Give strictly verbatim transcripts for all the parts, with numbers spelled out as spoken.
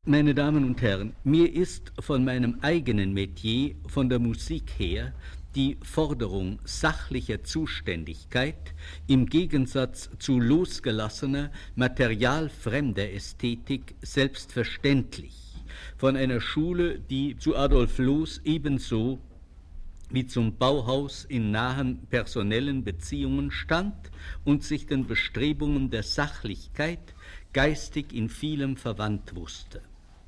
Meine Damen und Herren, mir ist von meinem eigenen Metier, von der Musik her, die Forderung sachlicher Zuständigkeit im Gegensatz zu losgelassener, materialfremder Ästhetik selbstverständlich, von einer Schule, die zu Adolf Loos ebenso wie zum Bauhaus in nahen personellen Beziehungen stand und sich den Bestrebungen der Sachlichkeit geistig in vielem verwandt wusste.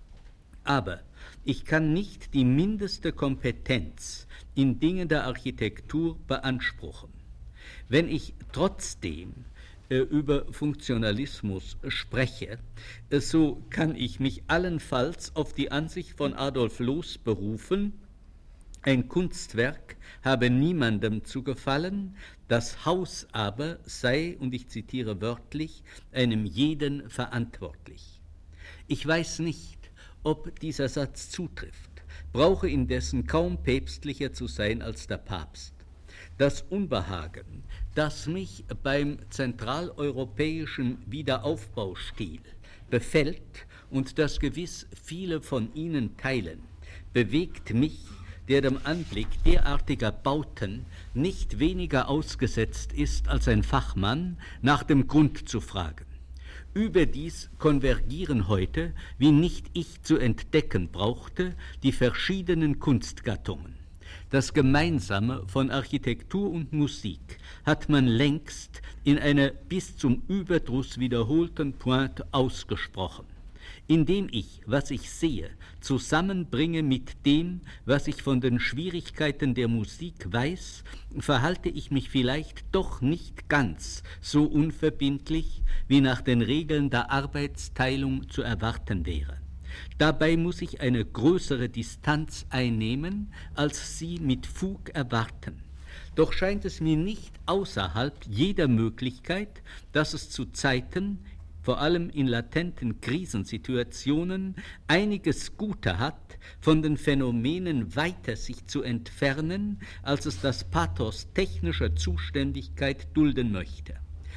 Aber ich kann nicht die mindeste Kompetenz in Dingen der Architektur beanspruchen. Wenn ich trotzdem äh, über Funktionalismus spreche, äh, so kann ich mich allenfalls auf die Ansicht von Adolf Loos berufen, ein Kunstwerk habe niemandem zu gefallen, das Haus aber sei, und ich zitiere wörtlich, einem jeden verantwortlich. Ich weiß nicht, ob dieser Satz zutrifft, brauche indessen kaum päpstlicher zu sein als der Papst. Das Unbehagen, das mich beim zentraleuropäischen Wiederaufbaustil befällt und das gewiss viele von Ihnen teilen, bewegt mich, der dem Anblick derartiger Bauten nicht weniger ausgesetzt ist als ein Fachmann, nach dem Grund zu fragen. Überdies konvergieren heute, wie nicht ich zu entdecken brauchte, die verschiedenen Kunstgattungen. Das Gemeinsame von Architektur und Musik hat man längst in einer bis zum Überdruss wiederholten Pointe ausgesprochen. Indem ich, was ich sehe, zusammenbringe mit dem, was ich von den Schwierigkeiten der Musik weiß, verhalte ich mich vielleicht doch nicht ganz so unverbindlich, wie nach den Regeln der Arbeitsteilung zu erwarten wäre. Dabei muss ich eine größere Distanz einnehmen, als Sie mit Fug erwarten. Doch scheint es mir nicht außerhalb jeder Möglichkeit, dass es zu Zeiten, vor allem in latenten Krisensituationen, einiges Gute hat, von den Phänomenen weiter sich zu entfernen, als es das Pathos technischer Zuständigkeit dulden möchte.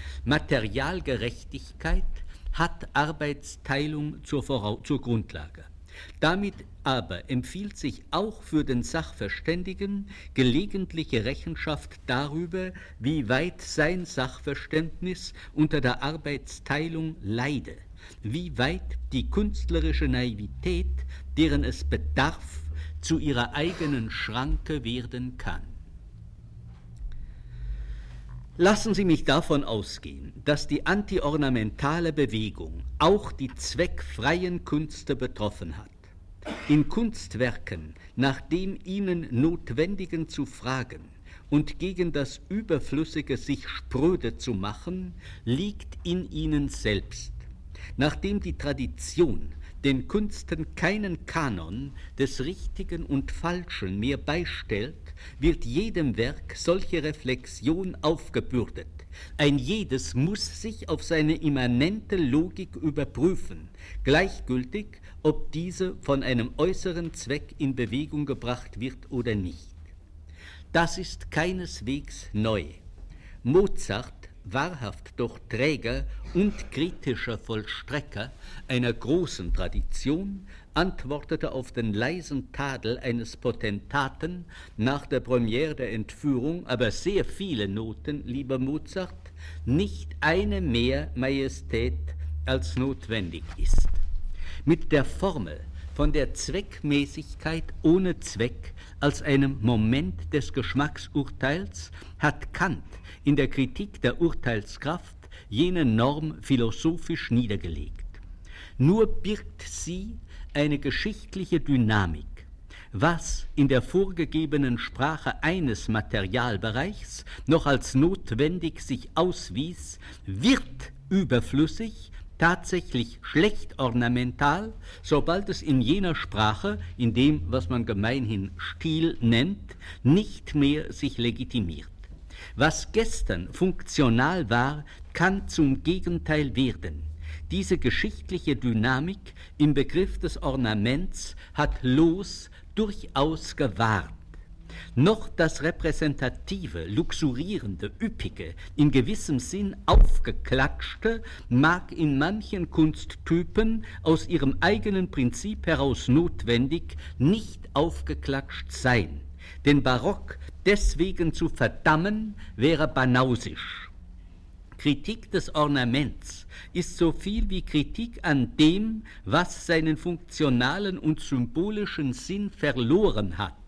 Materialgerechtigkeit hat Arbeitsteilung zur, Vorau- zur Grundlage. Damit aber empfiehlt sich auch für den Sachverständigen gelegentliche Rechenschaft darüber, wie weit sein Sachverständnis unter der Arbeitsteilung leide, wie weit die künstlerische Naivität, deren es bedarf, zu ihrer eigenen Schranke werden kann. Lassen Sie mich davon ausgehen, dass die antiornamentale Bewegung auch die zweckfreien Künste betroffen hat. In Kunstwerken nach dem ihnen Notwendigen zu fragen und gegen das Überflüssige sich spröde zu machen, liegt in ihnen selbst. Nachdem die Tradition den Künsten keinen Kanon des Richtigen und Falschen mehr beistellt, wird jedem Werk solche Reflexion aufgebürdet. Ein jedes muss sich auf seine immanente Logik überprüfen, gleichgültig, ob diese von einem äußeren Zweck in Bewegung gebracht wird oder nicht. Das ist keineswegs neu. Mozart, wahrhaft doch Träger und kritischer Vollstrecker einer großen Tradition, antwortete auf den leisen Tadel eines Potentaten nach der Premiere der Entführung, aber sehr viele Noten, lieber Mozart, nicht eine mehr Majestät als notwendig ist. Mit der Formel von der Zweckmäßigkeit ohne Zweck als einem Moment des Geschmacksurteils hat Kant in der Kritik der Urteilskraft jene Norm philosophisch niedergelegt. Nur birgt sie eine geschichtliche Dynamik. Was in der vorgegebenen Sprache eines Materialbereichs noch als notwendig sich auswies, wird überflüssig, tatsächlich schlecht ornamental, sobald es in jener Sprache, in dem, was man gemeinhin Stil nennt, nicht mehr sich legitimiert. Was gestern funktional war, kann zum Gegenteil werden. Diese geschichtliche Dynamik im Begriff des Ornaments hat Loos durchaus gewahrt. Noch das repräsentative, luxurierende, üppige, in gewissem Sinn aufgeklatschte mag in manchen Kunsttypen aus ihrem eigenen Prinzip heraus notwendig nicht aufgeklatscht sein. Den Barock deswegen zu verdammen, wäre banausisch. Kritik des Ornaments ist so viel wie Kritik an dem, was seinen funktionalen und symbolischen Sinn verloren hat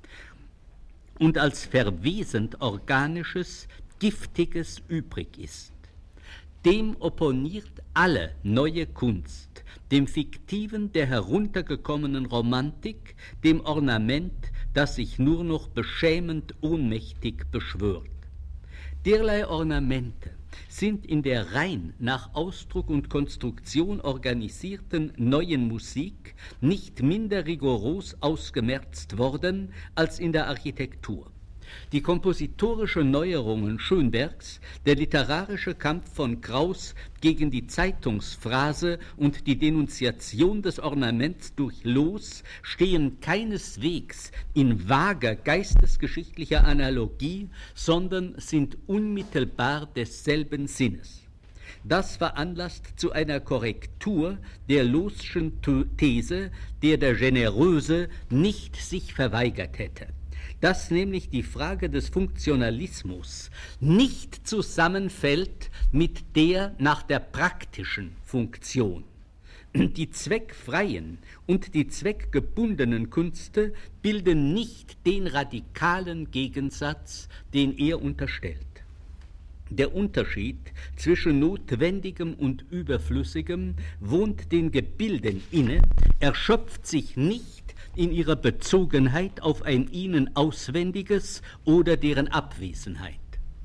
und als verwesend Organisches, Giftiges übrig ist. Dem opponiert alle neue Kunst, dem Fiktiven der heruntergekommenen Romantik, dem Ornament, das sich nur noch beschämend ohnmächtig beschwört. Derlei Ornamente sind in der rein nach Ausdruck und Konstruktion organisierten neuen Musik nicht minder rigoros ausgemerzt worden als in der Architektur. Die kompositorischen Neuerungen Schönbergs, der literarische Kampf von Kraus gegen die Zeitungsphrase und die Denunziation des Ornaments durch Loos stehen keineswegs in vager geistesgeschichtlicher Analogie, sondern sind unmittelbar desselben Sinnes. Das veranlasst zu einer Korrektur der Loosschen These, der der Generöse nicht sich verweigert hätte. Dass nämlich die Frage des Funktionalismus nicht zusammenfällt mit der nach der praktischen Funktion. Die zweckfreien und die zweckgebundenen Künste bilden nicht den radikalen Gegensatz, den er unterstellt. Der Unterschied zwischen Notwendigem und Überflüssigem wohnt den Gebilden inne, erschöpft sich nicht in ihrer Bezogenheit auf ein ihnen Auswendiges oder deren Abwesenheit.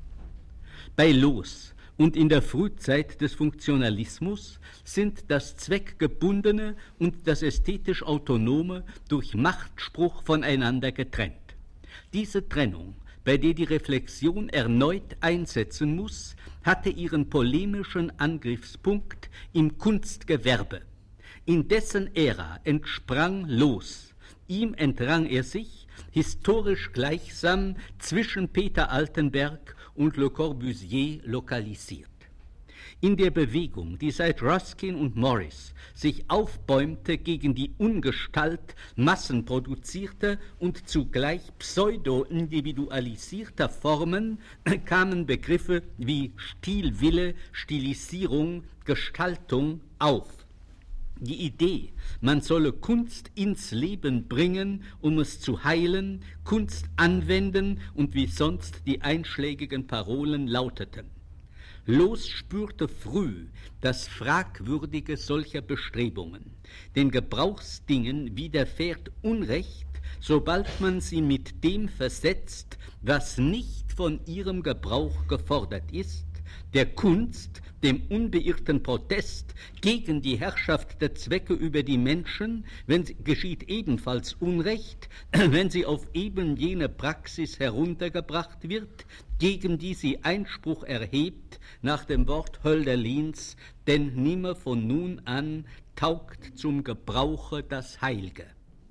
Bei Loos und in der Frühzeit des Funktionalismus sind das Zweckgebundene und das ästhetisch Autonome durch Machtspruch voneinander getrennt. Diese Trennung, bei der die Reflexion erneut einsetzen muss, hatte ihren polemischen Angriffspunkt im Kunstgewerbe. In dessen Ära entsprang Loos. Ihm entrang er sich, historisch gleichsam zwischen Peter Altenberg und Le Corbusier lokalisiert. In der Bewegung, die seit Ruskin und Morris sich aufbäumte gegen die Ungestalt massenproduzierter und zugleich pseudo-individualisierter Formen, kamen Begriffe wie Stilwille, Stilisierung, Gestaltung auf. Die Idee, man solle Kunst ins Leben bringen, um es zu heilen, Kunst anwenden und wie sonst die einschlägigen Parolen lauteten. Loos spürte früh das Fragwürdige solcher Bestrebungen. Den Gebrauchsdingen widerfährt Unrecht, sobald man sie mit dem versetzt, was nicht von ihrem Gebrauch gefordert ist, der Kunst, dem unbeirrten Protest gegen die Herrschaft der Zwecke über die Menschen, wenn sie, geschieht ebenfalls Unrecht, wenn sie auf eben jene Praxis heruntergebracht wird, gegen die sie Einspruch erhebt, nach dem Wort Hölderlins, denn nimmer von nun an taugt zum Gebrauche das Heilge.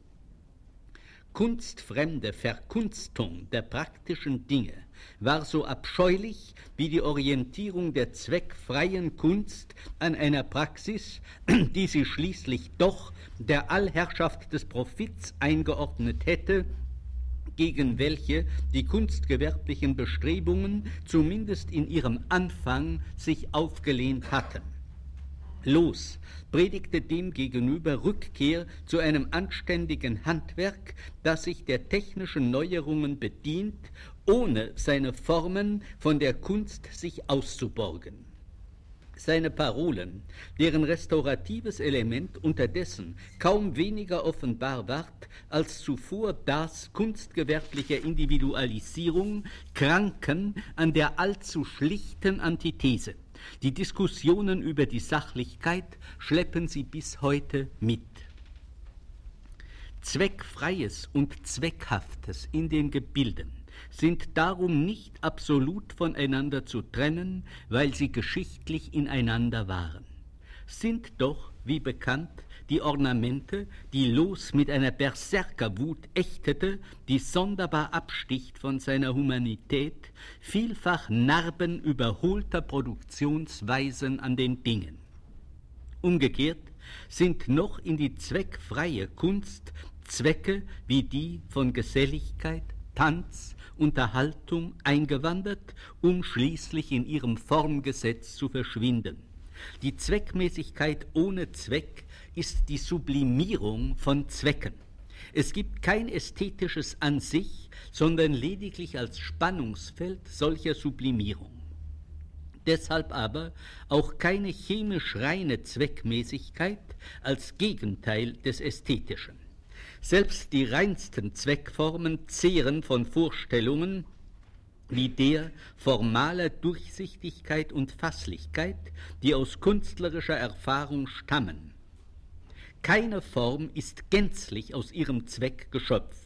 Kunstfremde Verkunstung der praktischen Dinge war so abscheulich wie die Orientierung der zweckfreien Kunst an einer Praxis, die sie schließlich doch der Allherrschaft des Profits eingeordnet hätte, gegen welche die kunstgewerblichen Bestrebungen zumindest in ihrem Anfang sich aufgelehnt hatten. Loos predigte demgegenüber Rückkehr zu einem anständigen Handwerk, das sich der technischen Neuerungen bedient, ohne seine Formen von der Kunst sich auszuborgen. Seine Parolen, deren restauratives Element unterdessen kaum weniger offenbar ward als zuvor das kunstgewerblicher Individualisierung, kranken an der allzu schlichten Antithese. Die Diskussionen über die Sachlichkeit schleppen sie bis heute mit. Zweckfreies und Zweckhaftes in den Gebilden sind darum nicht absolut voneinander zu trennen, weil sie geschichtlich ineinander waren. sind doch, wie bekannt, die Ornamente, die Loos mit einer Berserkerwut ächtete, die sonderbar absticht von seiner Humanität, vielfach Narben überholter Produktionsweisen an den Dingen. Umgekehrt sind noch in die zweckfreie Kunst Zwecke wie die von Geselligkeit, Tanz, Unterhaltung eingewandert, um schließlich in ihrem Formgesetz zu verschwinden. Die Zweckmäßigkeit ohne Zweck ist die Sublimierung von Zwecken. Es gibt kein ästhetisches an sich, sondern lediglich als Spannungsfeld solcher Sublimierung. Deshalb aber auch keine chemisch reine Zweckmäßigkeit als Gegenteil des Ästhetischen. Selbst die reinsten Zweckformen zehren von Vorstellungen wie der formaler Durchsichtigkeit und Fasslichkeit, die aus künstlerischer Erfahrung stammen. Keine Form ist gänzlich aus ihrem Zweck geschöpft.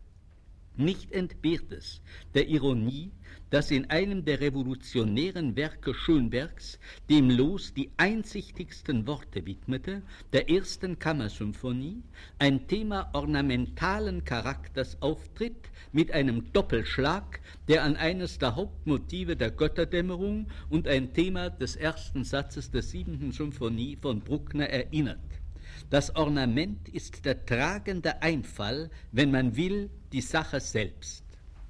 Nicht entbehrt es der Ironie, dass in einem der revolutionären Werke Schönbergs dem Loos die einsichtigsten Worte widmete, der ersten Kammersymphonie, ein Thema ornamentalen Charakters auftritt mit einem Doppelschlag, der an eines der Hauptmotive der Götterdämmerung und ein Thema des ersten Satzes der siebenten Symphonie von Bruckner erinnert. Das Ornament ist der tragende Einfall, wenn man will, die Sache selbst.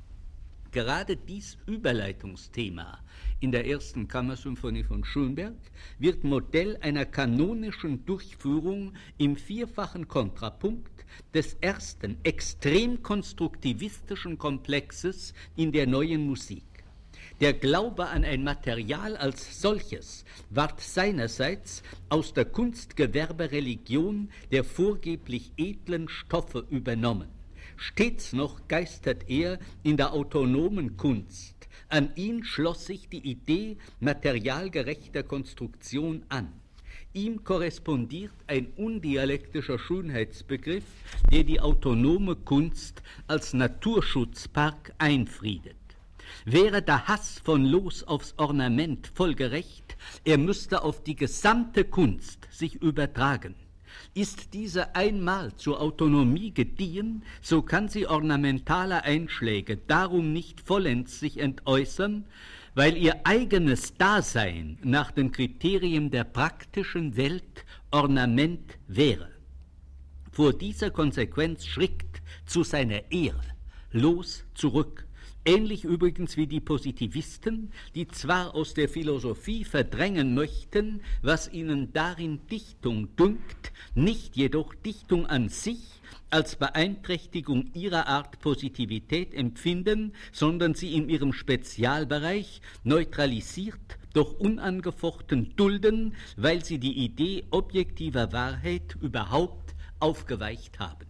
Gerade dies Überleitungsthema in der ersten Kammersymphonie von Schönberg wird Modell einer kanonischen Durchführung im vierfachen Kontrapunkt des ersten extrem konstruktivistischen Komplexes in der neuen Musik. Der Glaube an ein Material als solches ward seinerseits aus der Kunstgewerbereligion der vorgeblich edlen Stoffe übernommen. Stets noch geistert er in der autonomen Kunst. An ihn schloss sich die Idee materialgerechter Konstruktion an. Ihm korrespondiert ein undialektischer Schönheitsbegriff, der die autonome Kunst als Naturschutzpark einfriedet. Wäre der Hass von Loos aufs Ornament folgerecht, er müsste auf die gesamte Kunst sich übertragen. Ist diese einmal zur Autonomie gediehen, so kann sie ornamentale Einschläge darum nicht vollends sich entäußern, weil ihr eigenes Dasein nach den Kriterien der praktischen Welt Ornament wäre. Vor dieser Konsequenz schrickt zu seiner Ehre Loos zurück. Ähnlich übrigens wie die Positivisten, die zwar aus der Philosophie verdrängen möchten, was ihnen darin Dichtung dünkt, nicht jedoch Dichtung an sich als Beeinträchtigung ihrer Art Positivität empfinden, sondern sie in ihrem Spezialbereich neutralisiert, doch unangefochten dulden, weil sie die Idee objektiver Wahrheit überhaupt aufgeweicht haben.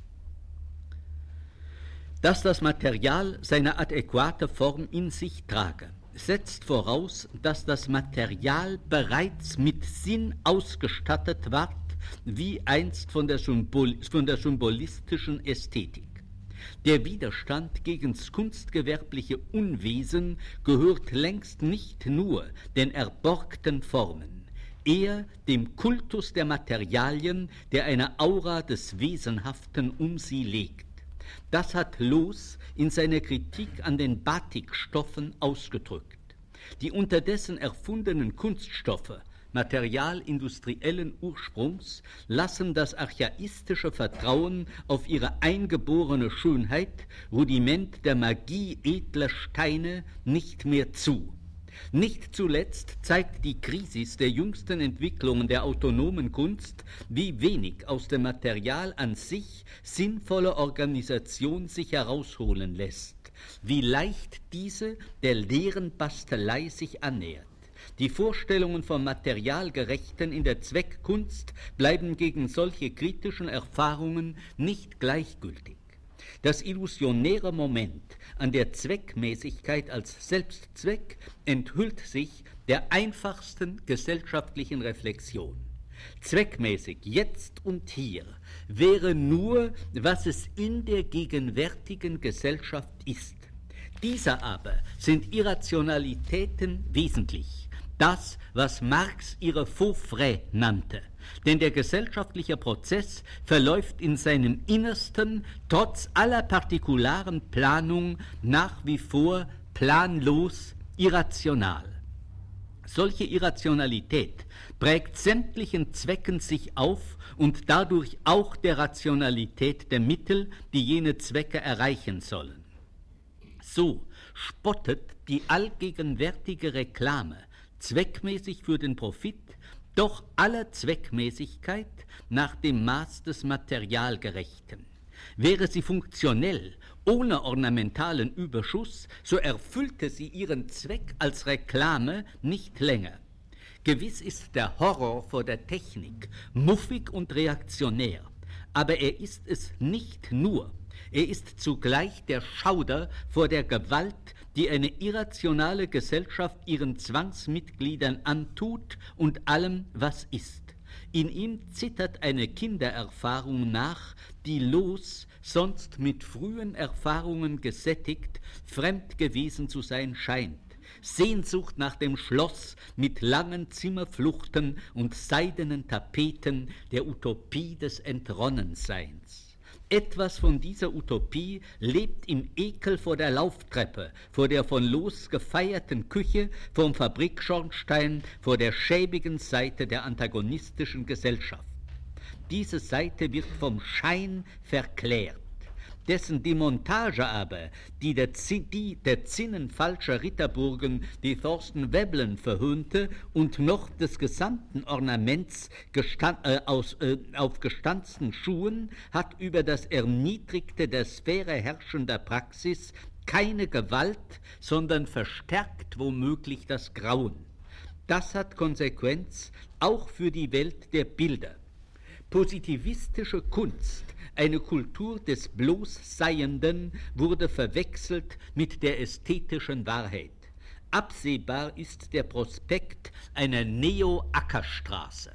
Dass das Material seine adäquate Form in sich trage, setzt voraus, dass das Material bereits mit Sinn ausgestattet ward, wie einst von der, Symbol, von der symbolistischen Ästhetik. Der Widerstand gegen das kunstgewerbliche Unwesen gehört längst nicht nur den erborgten Formen, eher dem Kultus der Materialien, der eine Aura des Wesenhaften um sie legt. Das hat Loos in seiner Kritik an den Batikstoffen ausgedrückt. Die unterdessen erfundenen Kunststoffe materialindustriellen Ursprungs lassen das archaistische Vertrauen auf ihre eingeborene Schönheit, Rudiment der Magie edler Steine, nicht mehr zu. Nicht zuletzt zeigt die Krisis der jüngsten Entwicklungen der autonomen Kunst, wie wenig aus dem Material an sich sinnvolle Organisation sich herausholen lässt, wie leicht diese der leeren Bastelei sich annähert. Die Vorstellungen vom Materialgerechten in der Zweckkunst bleiben gegen solche kritischen Erfahrungen nicht gleichgültig. Das illusionäre Moment an der Zweckmäßigkeit als Selbstzweck enthüllt sich der einfachsten gesellschaftlichen Reflexion. Zweckmäßig, jetzt und hier, wäre nur, was es in der gegenwärtigen Gesellschaft ist. Dieser aber sind Irrationalitäten wesentlich. das, was Marx ihre Faux frais nannte. Denn der gesellschaftliche Prozess verläuft in seinem Innersten trotz aller partikularen Planung nach wie vor planlos, irrational. Solche Irrationalität prägt sämtlichen Zwecken sich auf und dadurch auch der Rationalität der Mittel, die jene Zwecke erreichen sollen. So spottet die allgegenwärtige Reklame zweckmäßig für den Profit, doch aller Zweckmäßigkeit nach dem Maß des Materialgerechten. Wäre sie funktionell, ohne ornamentalen Überschuss, so erfüllte sie ihren Zweck als Reklame nicht länger. Gewiss ist der Horror vor der Technik muffig und reaktionär, aber er ist es nicht nur. Er ist zugleich der Schauder vor der Gewalt, die eine irrationale Gesellschaft ihren Zwangsmitgliedern antut und allem, was ist. In ihm zittert eine Kindererfahrung nach, die Los, sonst mit frühen Erfahrungen gesättigt, fremd gewesen zu sein scheint. Sehnsucht nach dem Schloss mit langen Zimmerfluchten und seidenen Tapeten, der Utopie des Entronnenseins. Etwas von dieser Utopie lebt im Ekel vor der Lauftreppe, vor der von Los gefeierten Küche, vom Fabrikschornstein, vor der schäbigen Seite der antagonistischen Gesellschaft. Diese Seite wird vom Schein verklärt. Dessen Demontage aber, die der, die der Zinnen falscher Ritterburgen, die Thorsten Veblen verhöhnte, und noch des gesamten Ornaments gestand, äh, aus, äh, auf gestanzten Schuhen, hat über das Erniedrigte der Sphäre herrschender Praxis keine Gewalt, sondern verstärkt womöglich das Grauen. Das hat Konsequenz auch für die Welt der Bilder. Positivistische Kunst, eine Kultur des Bloßseienden, wurde verwechselt mit der ästhetischen Wahrheit. Absehbar ist der Prospekt einer Neo-Ackerstraße.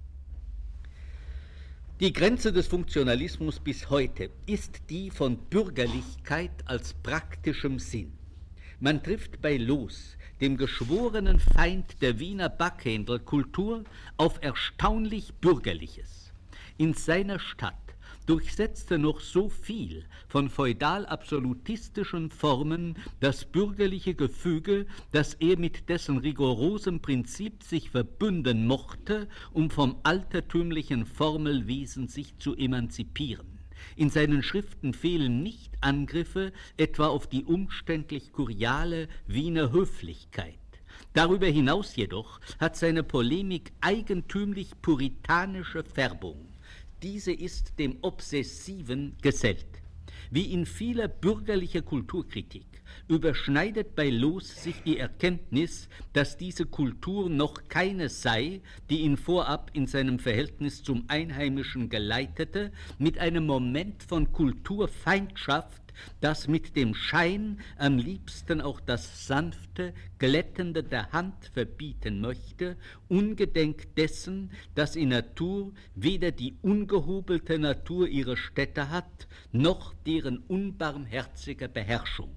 Die Grenze des Funktionalismus bis heute ist die von Bürgerlichkeit als praktischem Sinn. Man trifft bei Los, dem geschworenen Feind der Wiener Backhändelkultur, auf erstaunlich Bürgerliches. In seiner Stadt durchsetzte noch so viel von feudal-absolutistischen Formen das bürgerliche Gefüge, dass er mit dessen rigorosem Prinzip sich verbünden mochte, um vom altertümlichen Formelwesen sich zu emanzipieren. In seinen Schriften fehlen nicht Angriffe etwa auf die umständlich kuriale Wiener Höflichkeit. Darüber hinaus jedoch hat seine Polemik eigentümlich puritanische Färbung. Diese ist dem Obsessiven gesellt. Wie in vieler bürgerlicher Kulturkritik überschneidet bei Los sich die Erkenntnis, dass diese Kultur noch keine sei, die ihn vorab in seinem Verhältnis zum Einheimischen geleitete, mit einem Moment von Kulturfeindschaft, das mit dem Schein am liebsten auch das sanfte, glättende der Hand verbieten möchte, ungedenk dessen, dass in Natur weder die ungehobelte Natur ihre Stätte hat, noch deren unbarmherzige Beherrschung.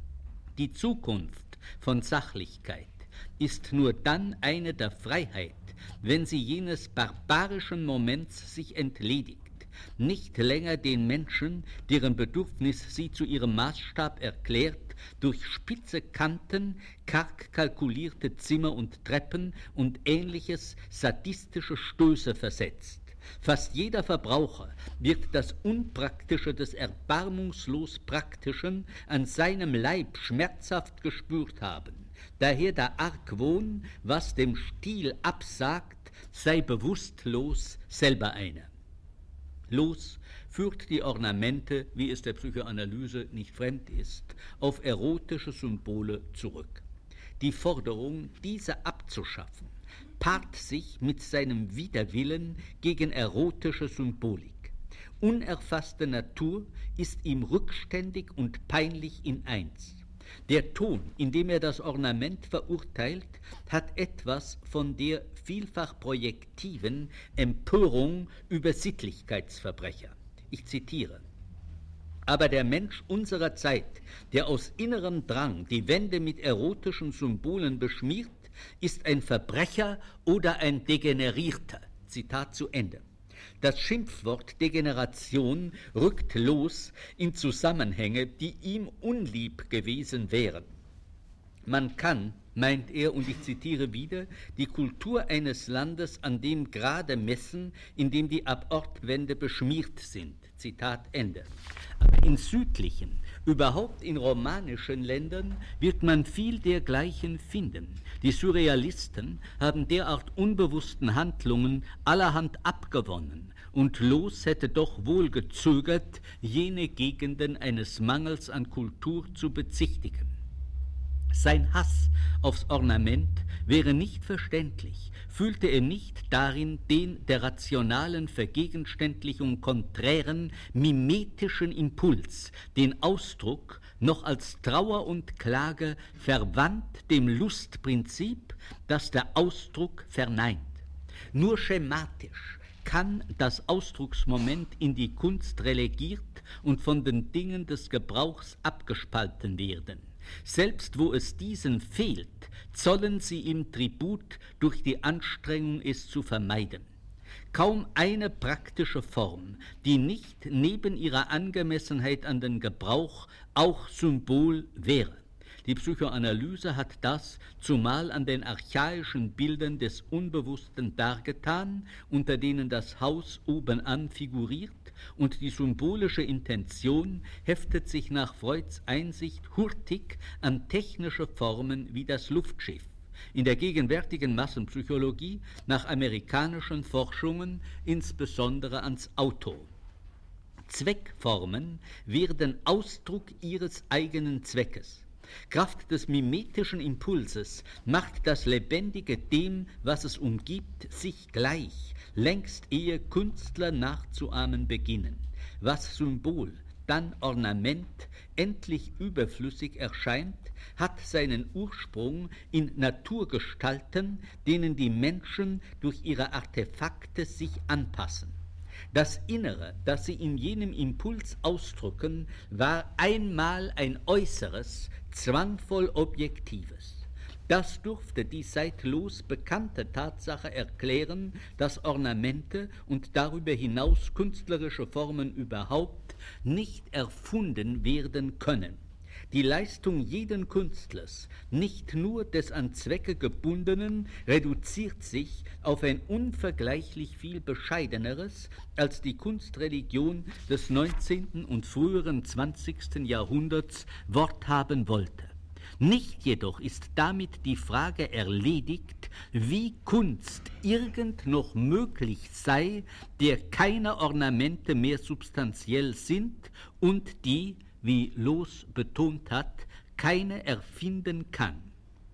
Die Zukunft von Sachlichkeit ist nur dann eine der Freiheit, wenn sie jenes barbarischen Moments sich entledigt, nicht länger den Menschen, deren Bedürfnis sie zu ihrem Maßstab erklärt, durch spitze Kanten, karg kalkulierte Zimmer und Treppen und ähnliches sadistische Stöße versetzt. Fast jeder Verbraucher wird das Unpraktische des erbarmungslos Praktischen an seinem Leib schmerzhaft gespürt haben. Daher der Argwohn, was dem Stil absagt, sei bewusstlos selber einer. Los führt die Ornamente, wie es der Psychoanalyse nicht fremd ist, auf erotische Symbole zurück. Die Forderung, diese abzuschaffen, paart sich mit seinem Widerwillen gegen erotische Symbolik. Unerfasste Natur ist ihm rückständig und peinlich in eins. Der Ton, in dem er das Ornament verurteilt, hat etwas von der vielfach projektiven Empörung über Sittlichkeitsverbrecher. Ich zitiere: Aber der Mensch unserer Zeit, der aus innerem Drang die Wände mit erotischen Symbolen beschmiert, ist ein Verbrecher oder ein Degenerierter. Zitat zu Ende. Das Schimpfwort Degeneration rückt Loos in Zusammenhänge, die ihm unlieb gewesen wären. Man kann, meint er, und ich zitiere wieder, die Kultur eines Landes an dem Grade messen, in dem die Abortwände beschmiert sind. Zitat Ende. Aber in südlichen, überhaupt in romanischen Ländern wird man viel dergleichen finden. Die Surrealisten haben derart unbewussten Handlungen allerhand abgewonnen, und Loos hätte doch wohl gezögert, jene Gegenden eines Mangels an Kultur zu bezichtigen. Sein Hass aufs Ornament wäre nicht verständlich, fühlte er nicht darin den der rationalen Vergegenständlichung konträren mimetischen Impuls, den Ausdruck noch als Trauer und Klage verwandt dem Lustprinzip, das der Ausdruck verneint. Nur schematisch kann das Ausdrucksmoment in die Kunst relegiert und von den Dingen des Gebrauchs abgespalten werden. Selbst wo es diesen fehlt, zollen sie ihm Tribut durch die Anstrengung, es zu vermeiden. Kaum eine praktische Form, die nicht neben ihrer Angemessenheit an den Gebrauch auch Symbol wäre. Die Psychoanalyse hat das zumal an den archaischen Bildern des Unbewussten dargetan, unter denen das Haus obenan figuriert, und die symbolische Intention heftet sich nach Freuds Einsicht hurtig an technische Formen wie das Luftschiff. In der gegenwärtigen Massenpsychologie nach amerikanischen Forschungen insbesondere ans Auto. Zweckformen werden Ausdruck ihres eigenen Zweckes. Kraft des mimetischen Impulses macht das Lebendige dem, was es umgibt, sich gleich, längst ehe Künstler nachzuahmen beginnen. Was Symbol, dann Ornament, endlich überflüssig erscheint, hat seinen Ursprung in Naturgestalten, denen die Menschen durch ihre Artefakte sich anpassen. Das Innere, das sie in jenem Impuls ausdrücken, war einmal ein äußeres, zwangvoll Objektives. Das durfte die seit Loos bekannte Tatsache erklären, dass Ornamente und darüber hinaus künstlerische Formen überhaupt nicht erfunden werden können. Die Leistung jeden Künstlers, nicht nur des an Zwecke gebundenen, reduziert sich auf ein unvergleichlich viel bescheideneres, als die Kunstreligion des neunzehnten und früheren zwanzigsten Jahrhunderts Wort haben wollte. Nicht jedoch ist damit die Frage erledigt, wie Kunst irgend noch möglich sei, der keine Ornamente mehr substanziell sind und die, wie Loos betont hat, keine erfinden kann.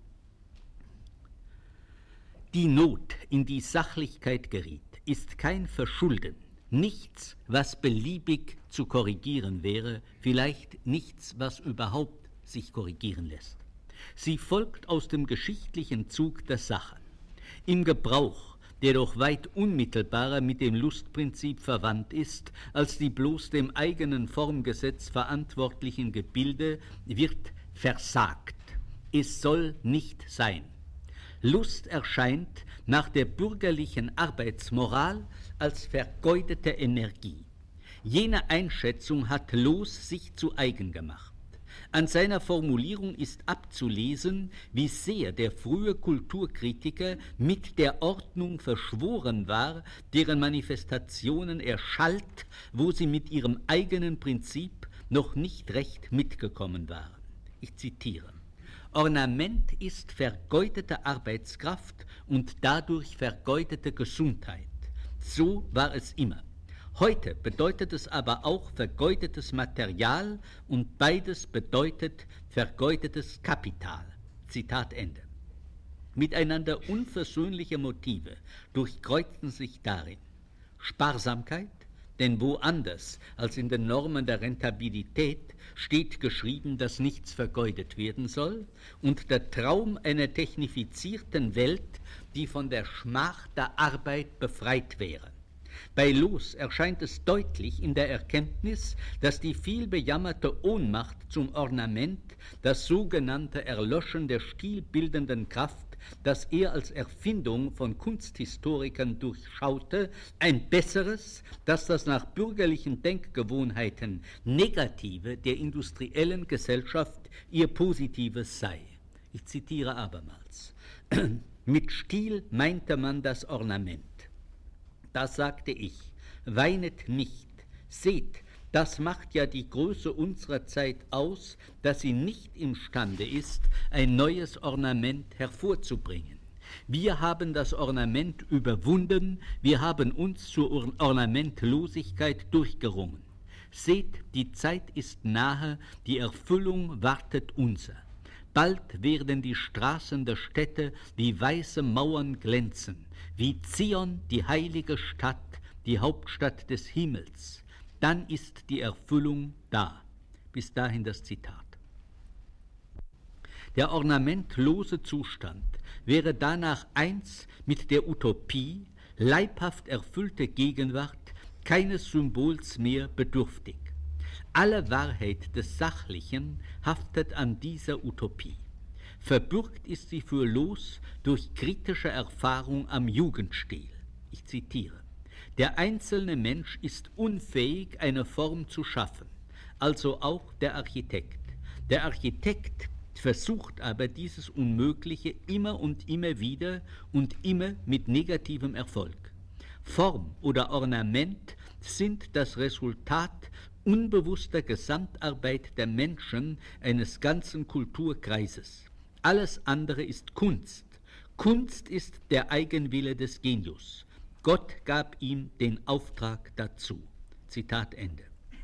Die Not, in die Sachlichkeit geriet, ist kein Verschulden, nichts, was beliebig zu korrigieren wäre, vielleicht nichts, was überhaupt sich korrigieren lässt. Sie folgt aus dem geschichtlichen Zug der Sache. Im Gebrauch, der doch weit unmittelbarer mit dem Lustprinzip verwandt ist, als die bloß dem eigenen Formgesetz verantwortlichen Gebilde, wird versagt. Es soll nicht sein. Lust erscheint nach der bürgerlichen Arbeitsmoral als vergeudete Energie. Jene Einschätzung hat Loos sich zu eigen gemacht. An seiner Formulierung ist abzulesen, wie sehr der frühe Kulturkritiker mit der Ordnung verschworen war, deren Manifestationen er schalt, wo sie mit ihrem eigenen Prinzip noch nicht recht mitgekommen waren. Ich zitiere: Ornament ist vergeudete Arbeitskraft und dadurch vergeudete Gesundheit. So war es immer. Heute bedeutet es aber auch vergeudetes Material und beides bedeutet vergeudetes Kapital. Zitat Ende. Miteinander unversöhnliche Motive durchkreuzten sich darin. Sparsamkeit, denn woanders als in den Normen der Rentabilität steht geschrieben, dass nichts vergeudet werden soll, und der Traum einer technifizierten Welt, die von der Schmach der Arbeit befreit wäre. Bei Loos erscheint es deutlich in der Erkenntnis, dass die vielbejammerte Ohnmacht zum Ornament, das sogenannte Erlöschen der stilbildenden Kraft, das er als Erfindung von Kunsthistorikern durchschaute, ein besseres, dass das nach bürgerlichen Denkgewohnheiten Negative der industriellen Gesellschaft ihr Positives sei. Ich zitiere abermals. Mit Stil meinte man das Ornament. Da sagte ich, weinet nicht, seht, das macht ja die Größe unserer Zeit aus, dass sie nicht imstande ist, ein neues Ornament hervorzubringen. Wir haben das Ornament überwunden, wir haben uns zur Ornamentlosigkeit durchgerungen. Seht, die Zeit ist nahe, die Erfüllung wartet unser. Bald werden die Straßen der Städte wie weiße Mauern glänzen, wie Zion, die heilige Stadt, die Hauptstadt des Himmels. Dann ist die Erfüllung da. Bis dahin das Zitat. Der ornamentlose Zustand wäre danach eins mit der Utopie, leibhaft erfüllte Gegenwart, keines Symbols mehr bedürftig. Alle Wahrheit des Sachlichen haftet an dieser Utopie. Verbürgt ist sie für Loos durch kritische Erfahrung am Jugendstil. Ich zitiere. Der einzelne Mensch ist unfähig, eine Form zu schaffen, also auch der Architekt. Der Architekt versucht aber dieses Unmögliche immer und immer wieder und immer mit negativem Erfolg. Form oder Ornament sind das Resultat unbewusster Gesamtarbeit der Menschen eines ganzen Kulturkreises. Alles andere ist Kunst. Kunst ist der Eigenwille des Genius. Gott gab ihm den Auftrag dazu. Zitat Ende.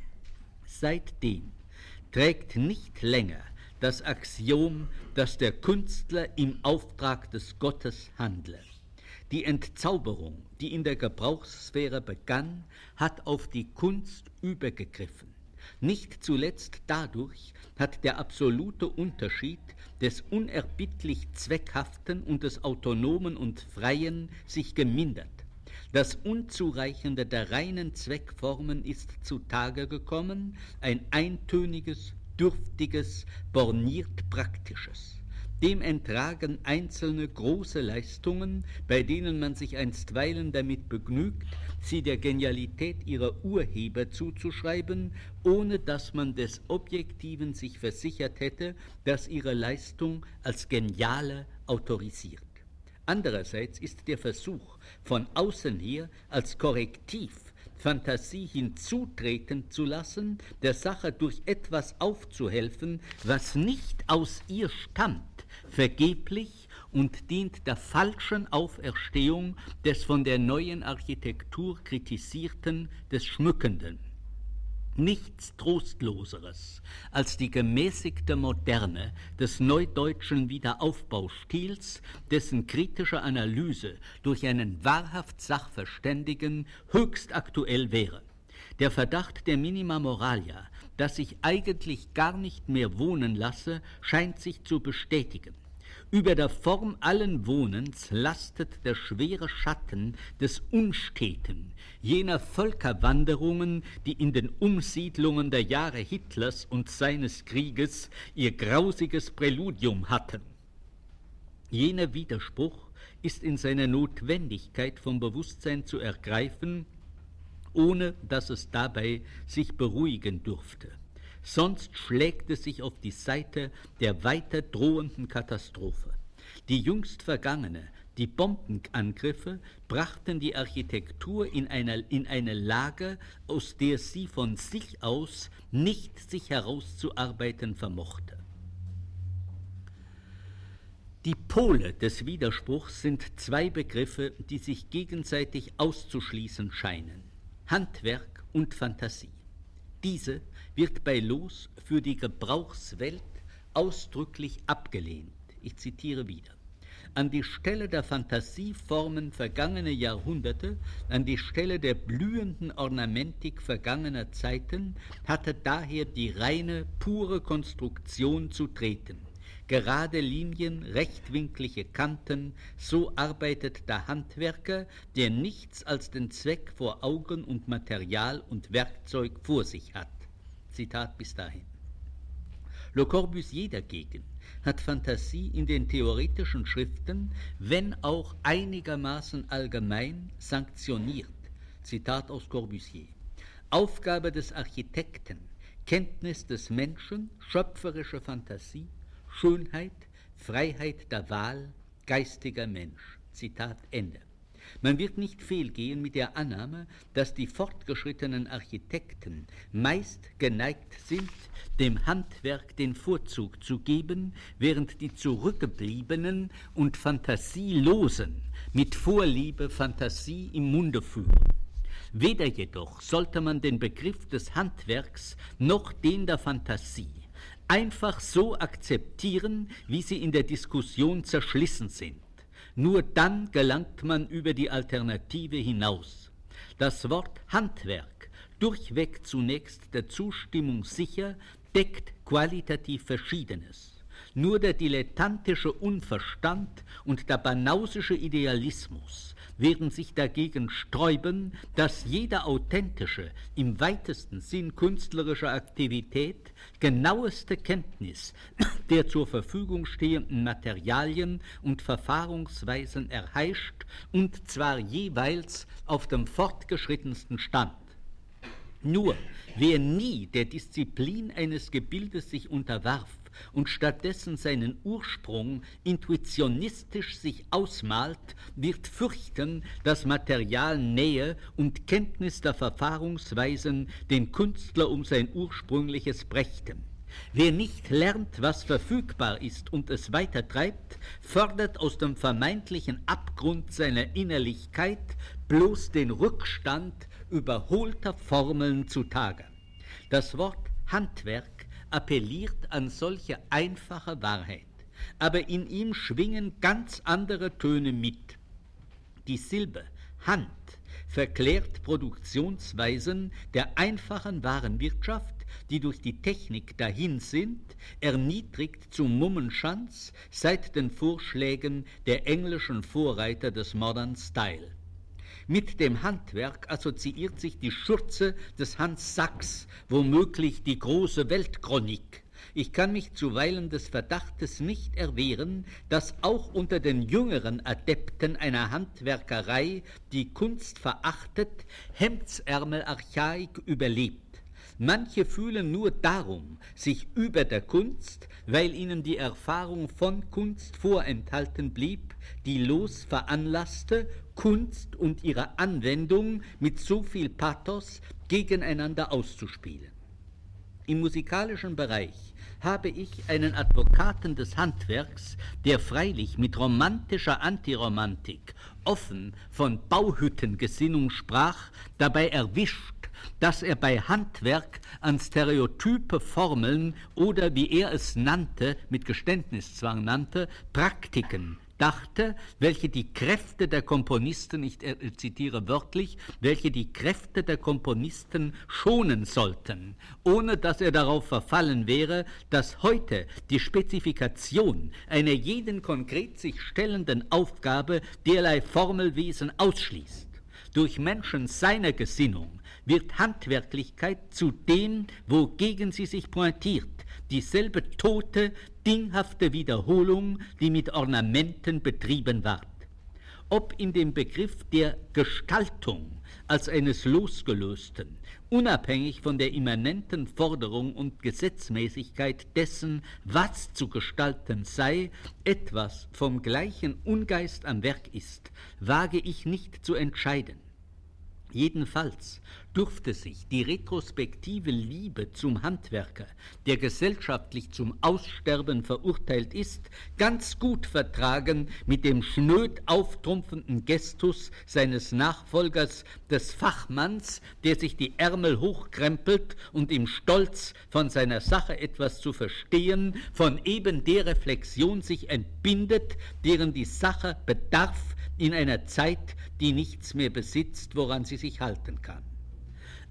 Seitdem trägt nicht länger das Axiom, dass der Künstler im Auftrag des Gottes handle. Die Entzauberung, die in der Gebrauchssphäre begann, hat auf die Kunst übergegriffen. Nicht zuletzt dadurch hat der absolute Unterschied des unerbittlich Zweckhaften und des Autonomen und Freien sich gemindert. Das Unzureichende der reinen Zweckformen ist zutage gekommen, ein eintöniges, dürftiges, borniert Praktisches. Dem entragen einzelne große Leistungen, bei denen man sich einstweilen damit begnügt, sie der Genialität ihrer Urheber zuzuschreiben, ohne dass man des Objektiven sich versichert hätte, dass ihre Leistung als geniale autorisiert. Andererseits ist der Versuch, von außen her als Korrektiv Fantasie hinzutreten zu lassen, der Sache durch etwas aufzuhelfen, was nicht aus ihr stammt, vergeblich und dient der falschen Auferstehung des von der neuen Architektur kritisierten, des Schmückenden. Nichts Trostloseres als die gemäßigte Moderne des neudeutschen Wiederaufbaustils, dessen kritische Analyse durch einen wahrhaft Sachverständigen höchst aktuell wäre. Der Verdacht der Minima Moralia, dass sich eigentlich gar nicht mehr wohnen lasse, scheint sich zu bestätigen. Über der Form allen Wohnens lastet der schwere Schatten des Unsteten, jener Völkerwanderungen, die in den Umsiedlungen der Jahre Hitlers und seines Krieges ihr grausiges Präludium hatten. Jener Widerspruch ist in seiner Notwendigkeit vom Bewusstsein zu ergreifen, ohne dass es dabei sich beruhigen dürfte. Sonst schlägt es sich auf die Seite der weiter drohenden Katastrophe. Die jüngst vergangene, die Bombenangriffe, brachten die Architektur in eine, in eine Lage, aus der sie von sich aus nicht sich herauszuarbeiten vermochte. Die Pole des Widerspruchs sind zwei Begriffe, die sich gegenseitig auszuschließen scheinen: Handwerk und Fantasie. Diese wird bei Loos für die Gebrauchswelt ausdrücklich abgelehnt. Ich zitiere wieder. An die Stelle der Fantasieformen vergangener Jahrhunderte, an die Stelle der blühenden Ornamentik vergangener Zeiten, hatte daher die reine, pure Konstruktion zu treten. gerade Linien, rechtwinklige Kanten, so arbeitet der Handwerker, der nichts als den Zweck vor Augen und Material und Werkzeug vor sich hat. Zitat bis dahin. Le Corbusier dagegen hat Fantasie in den theoretischen Schriften, wenn auch einigermaßen allgemein, sanktioniert. Zitat aus Corbusier. Aufgabe des Architekten, Kenntnis des Menschen, schöpferische Fantasie, Schönheit, Freiheit der Wahl, geistiger Mensch. Zitat Ende. Man wird nicht fehlgehen mit der Annahme, dass die fortgeschrittenen Architekten meist geneigt sind, dem Handwerk den Vorzug zu geben, während die Zurückgebliebenen und Fantasielosen mit Vorliebe Fantasie im Munde führen. Weder jedoch sollte man den Begriff des Handwerks noch den der Fantasie einfach so akzeptieren, wie sie in der Diskussion zerschlissen sind. Nur dann gelangt man über die Alternative hinaus. Das Wort Handwerk, durchweg zunächst der Zustimmung sicher, deckt qualitativ Verschiedenes. Nur der dilettantische Unverstand und der banausische Idealismus werden sich dagegen sträuben, dass jede authentische, im weitesten Sinn künstlerische Aktivität genaueste Kenntnis der zur Verfügung stehenden Materialien und Verfahrensweisen erheischt, und zwar jeweils auf dem fortgeschrittensten Stand. Nur wer nie der Disziplin eines Gebildes sich unterwarf und stattdessen seinen Ursprung intuitionistisch sich ausmalt, wird fürchten, dass Materialnähe und Kenntnis der Verfahrensweisen den Künstler um sein ursprüngliches brächten. Wer nicht lernt, was verfügbar ist und es weitertreibt, fördert aus dem vermeintlichen Abgrund seiner Innerlichkeit bloß den Rückstand überholter Formeln zutage. Das Wort Handwerk appelliert an solche einfache Wahrheit, aber in ihm schwingen ganz andere Töne mit. Die Silbe Hand verklärt Produktionsweisen der einfachen Warenwirtschaft, die durch die Technik dahin sind, erniedrigt zum Mummenschanz seit den Vorschlägen der englischen Vorreiter des Modern Style. Mit dem Handwerk assoziiert sich die Schürze des Hans Sachs, womöglich die große Weltchronik. Ich kann mich zuweilen des Verdachtes nicht erwehren, dass auch unter den jüngeren Adepten einer Handwerkerei, die Kunst verachtet, Hemdsärmel-Archaik überlebt. Manche fühlen nur darum sich über der Kunst, weil ihnen die Erfahrung von Kunst vorenthalten blieb, die Los veranlasste, Kunst und ihre Anwendung mit so viel Pathos gegeneinander auszuspielen. Im musikalischen Bereich habe ich einen Advokaten des Handwerks, der freilich mit romantischer Antiromantik offen von Bauhüttengesinnung sprach, dabei erwischt, dass er bei Handwerk an stereotype Formeln oder, wie er es nannte, mit Geständniszwang nannte, Praktiken dachte, welche die Kräfte der Komponisten, ich zitiere wörtlich, welche die Kräfte der Komponisten schonen sollten, ohne dass er darauf verfallen wäre, dass heute die Spezifikation einer jeden konkret sich stellenden Aufgabe derlei Formelwesen ausschließt. Durch Menschen seiner Gesinnung wird Handwerklichkeit zu dem, wogegen sie sich pointiert, dieselbe tote, dinghafte Wiederholung, die mit Ornamenten betrieben ward. Ob in dem Begriff der Gestaltung als eines Losgelösten, unabhängig von der immanenten Forderung und Gesetzmäßigkeit dessen, was zu gestalten sei, etwas vom gleichen Ungeist am Werk ist, wage ich nicht zu entscheiden. Jedenfalls dürfte sich die retrospektive Liebe zum Handwerker, der gesellschaftlich zum Aussterben verurteilt ist, ganz gut vertragen mit dem schnöd auftrumpfenden Gestus seines Nachfolgers, des Fachmanns, der sich die Ärmel hochkrempelt und im Stolz, von seiner Sache etwas zu verstehen, von eben der Reflexion sich entbindet, deren die Sache bedarf in einer Zeit, die nichts mehr besitzt, woran sie sich halten kann.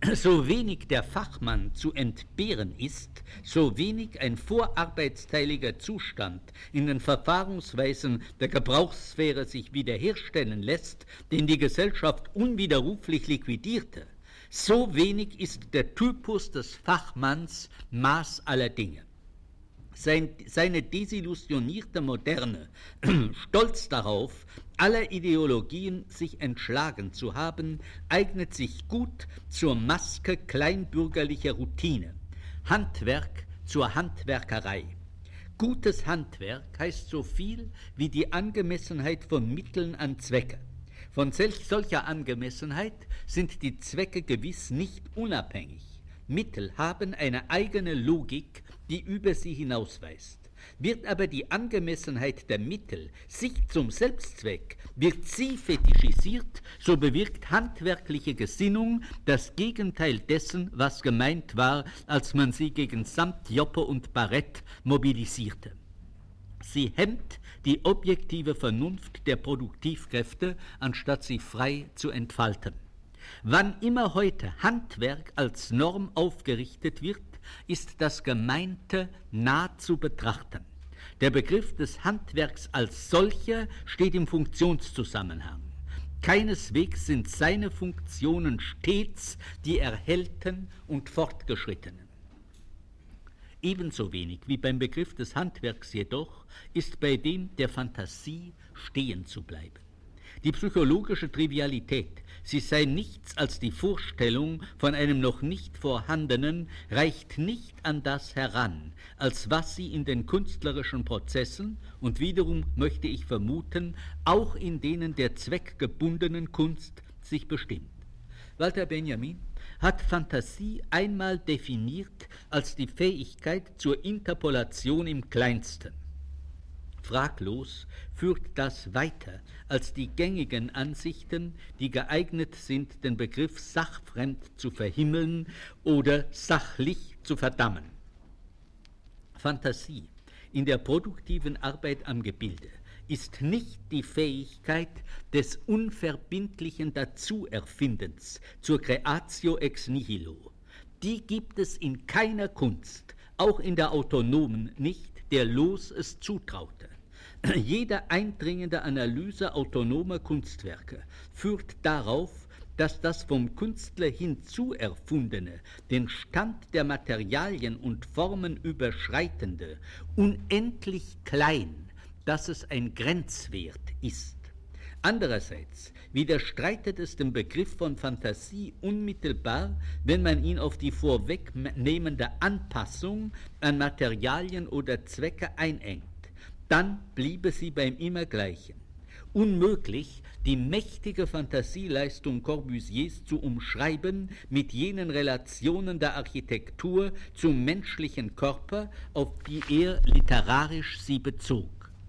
so wenig der Fachmann zu entbehren ist, so wenig ein vorarbeitsteiliger Zustand in den Verfahrensweisen der Gebrauchssphäre sich wiederherstellen lässt, den die Gesellschaft unwiderruflich liquidierte, so wenig ist der Typus des Fachmanns Maß aller Dinge. Sein, seine desillusionierte Moderne, stolz darauf, aller Ideologien sich entschlagen zu haben, eignet sich gut zur Maske kleinbürgerlicher Routine, Handwerk zur Handwerkerei. Gutes Handwerk heißt so viel wie die Angemessenheit von Mitteln an Zwecke. Von solcher Angemessenheit sind die Zwecke gewiss nicht unabhängig. Mittel haben eine eigene Logik, die über sie hinausweist. Wird aber die Angemessenheit der Mittel sich zum Selbstzweck, wird sie fetischisiert, so bewirkt handwerkliche Gesinnung das Gegenteil dessen, was gemeint war, als man sie gegen Samt, Joppe und Barett mobilisierte. Sie hemmt die objektive Vernunft der Produktivkräfte, anstatt sie frei zu entfalten. Wann immer heute Handwerk als Norm aufgerichtet wird, ist das Gemeinte nah zu betrachten. Der Begriff des Handwerks als solcher steht im Funktionszusammenhang. Keineswegs sind seine Funktionen stets die erhellten und fortgeschrittenen. Ebenso wenig wie beim Begriff des Handwerks jedoch ist bei dem der Fantasie stehen zu bleiben. Die psychologische Trivialität, sie sei nichts als die Vorstellung von einem noch nicht vorhandenen, reicht nicht an das heran, als was sie in den künstlerischen Prozessen und wiederum möchte ich vermuten, auch in denen der zweckgebundenen Kunst sich bestimmt. Walter Benjamin hat Fantasie einmal definiert als die Fähigkeit zur Interpolation im Kleinsten. Fraglos führt das weiter als die gängigen Ansichten, die geeignet sind, den Begriff sachfremd zu verhimmeln oder sachlich zu verdammen. Fantasie in der produktiven Arbeit am Gebilde ist nicht die Fähigkeit des unverbindlichen Dazuerfindens zur Creatio ex nihilo. Die gibt es in keiner Kunst, auch in der autonomen nicht, der Los es zutraute. Jede eindringende Analyse autonomer Kunstwerke führt darauf, dass das vom Künstler hinzuerfundene, den Stand der Materialien und Formen überschreitende, unendlich klein, dass es ein Grenzwert ist. Andererseits widerstreitet es dem Begriff von Fantasie unmittelbar, wenn man ihn auf die vorwegnehmende Anpassung an Materialien oder Zwecke einengt. Dann bliebe sie beim Immergleichen. Unmöglich, die mächtige Fantasieleistung Corbusiers zu umschreiben mit jenen Relationen der Architektur zum menschlichen Körper, auf die er literarisch sie bezog.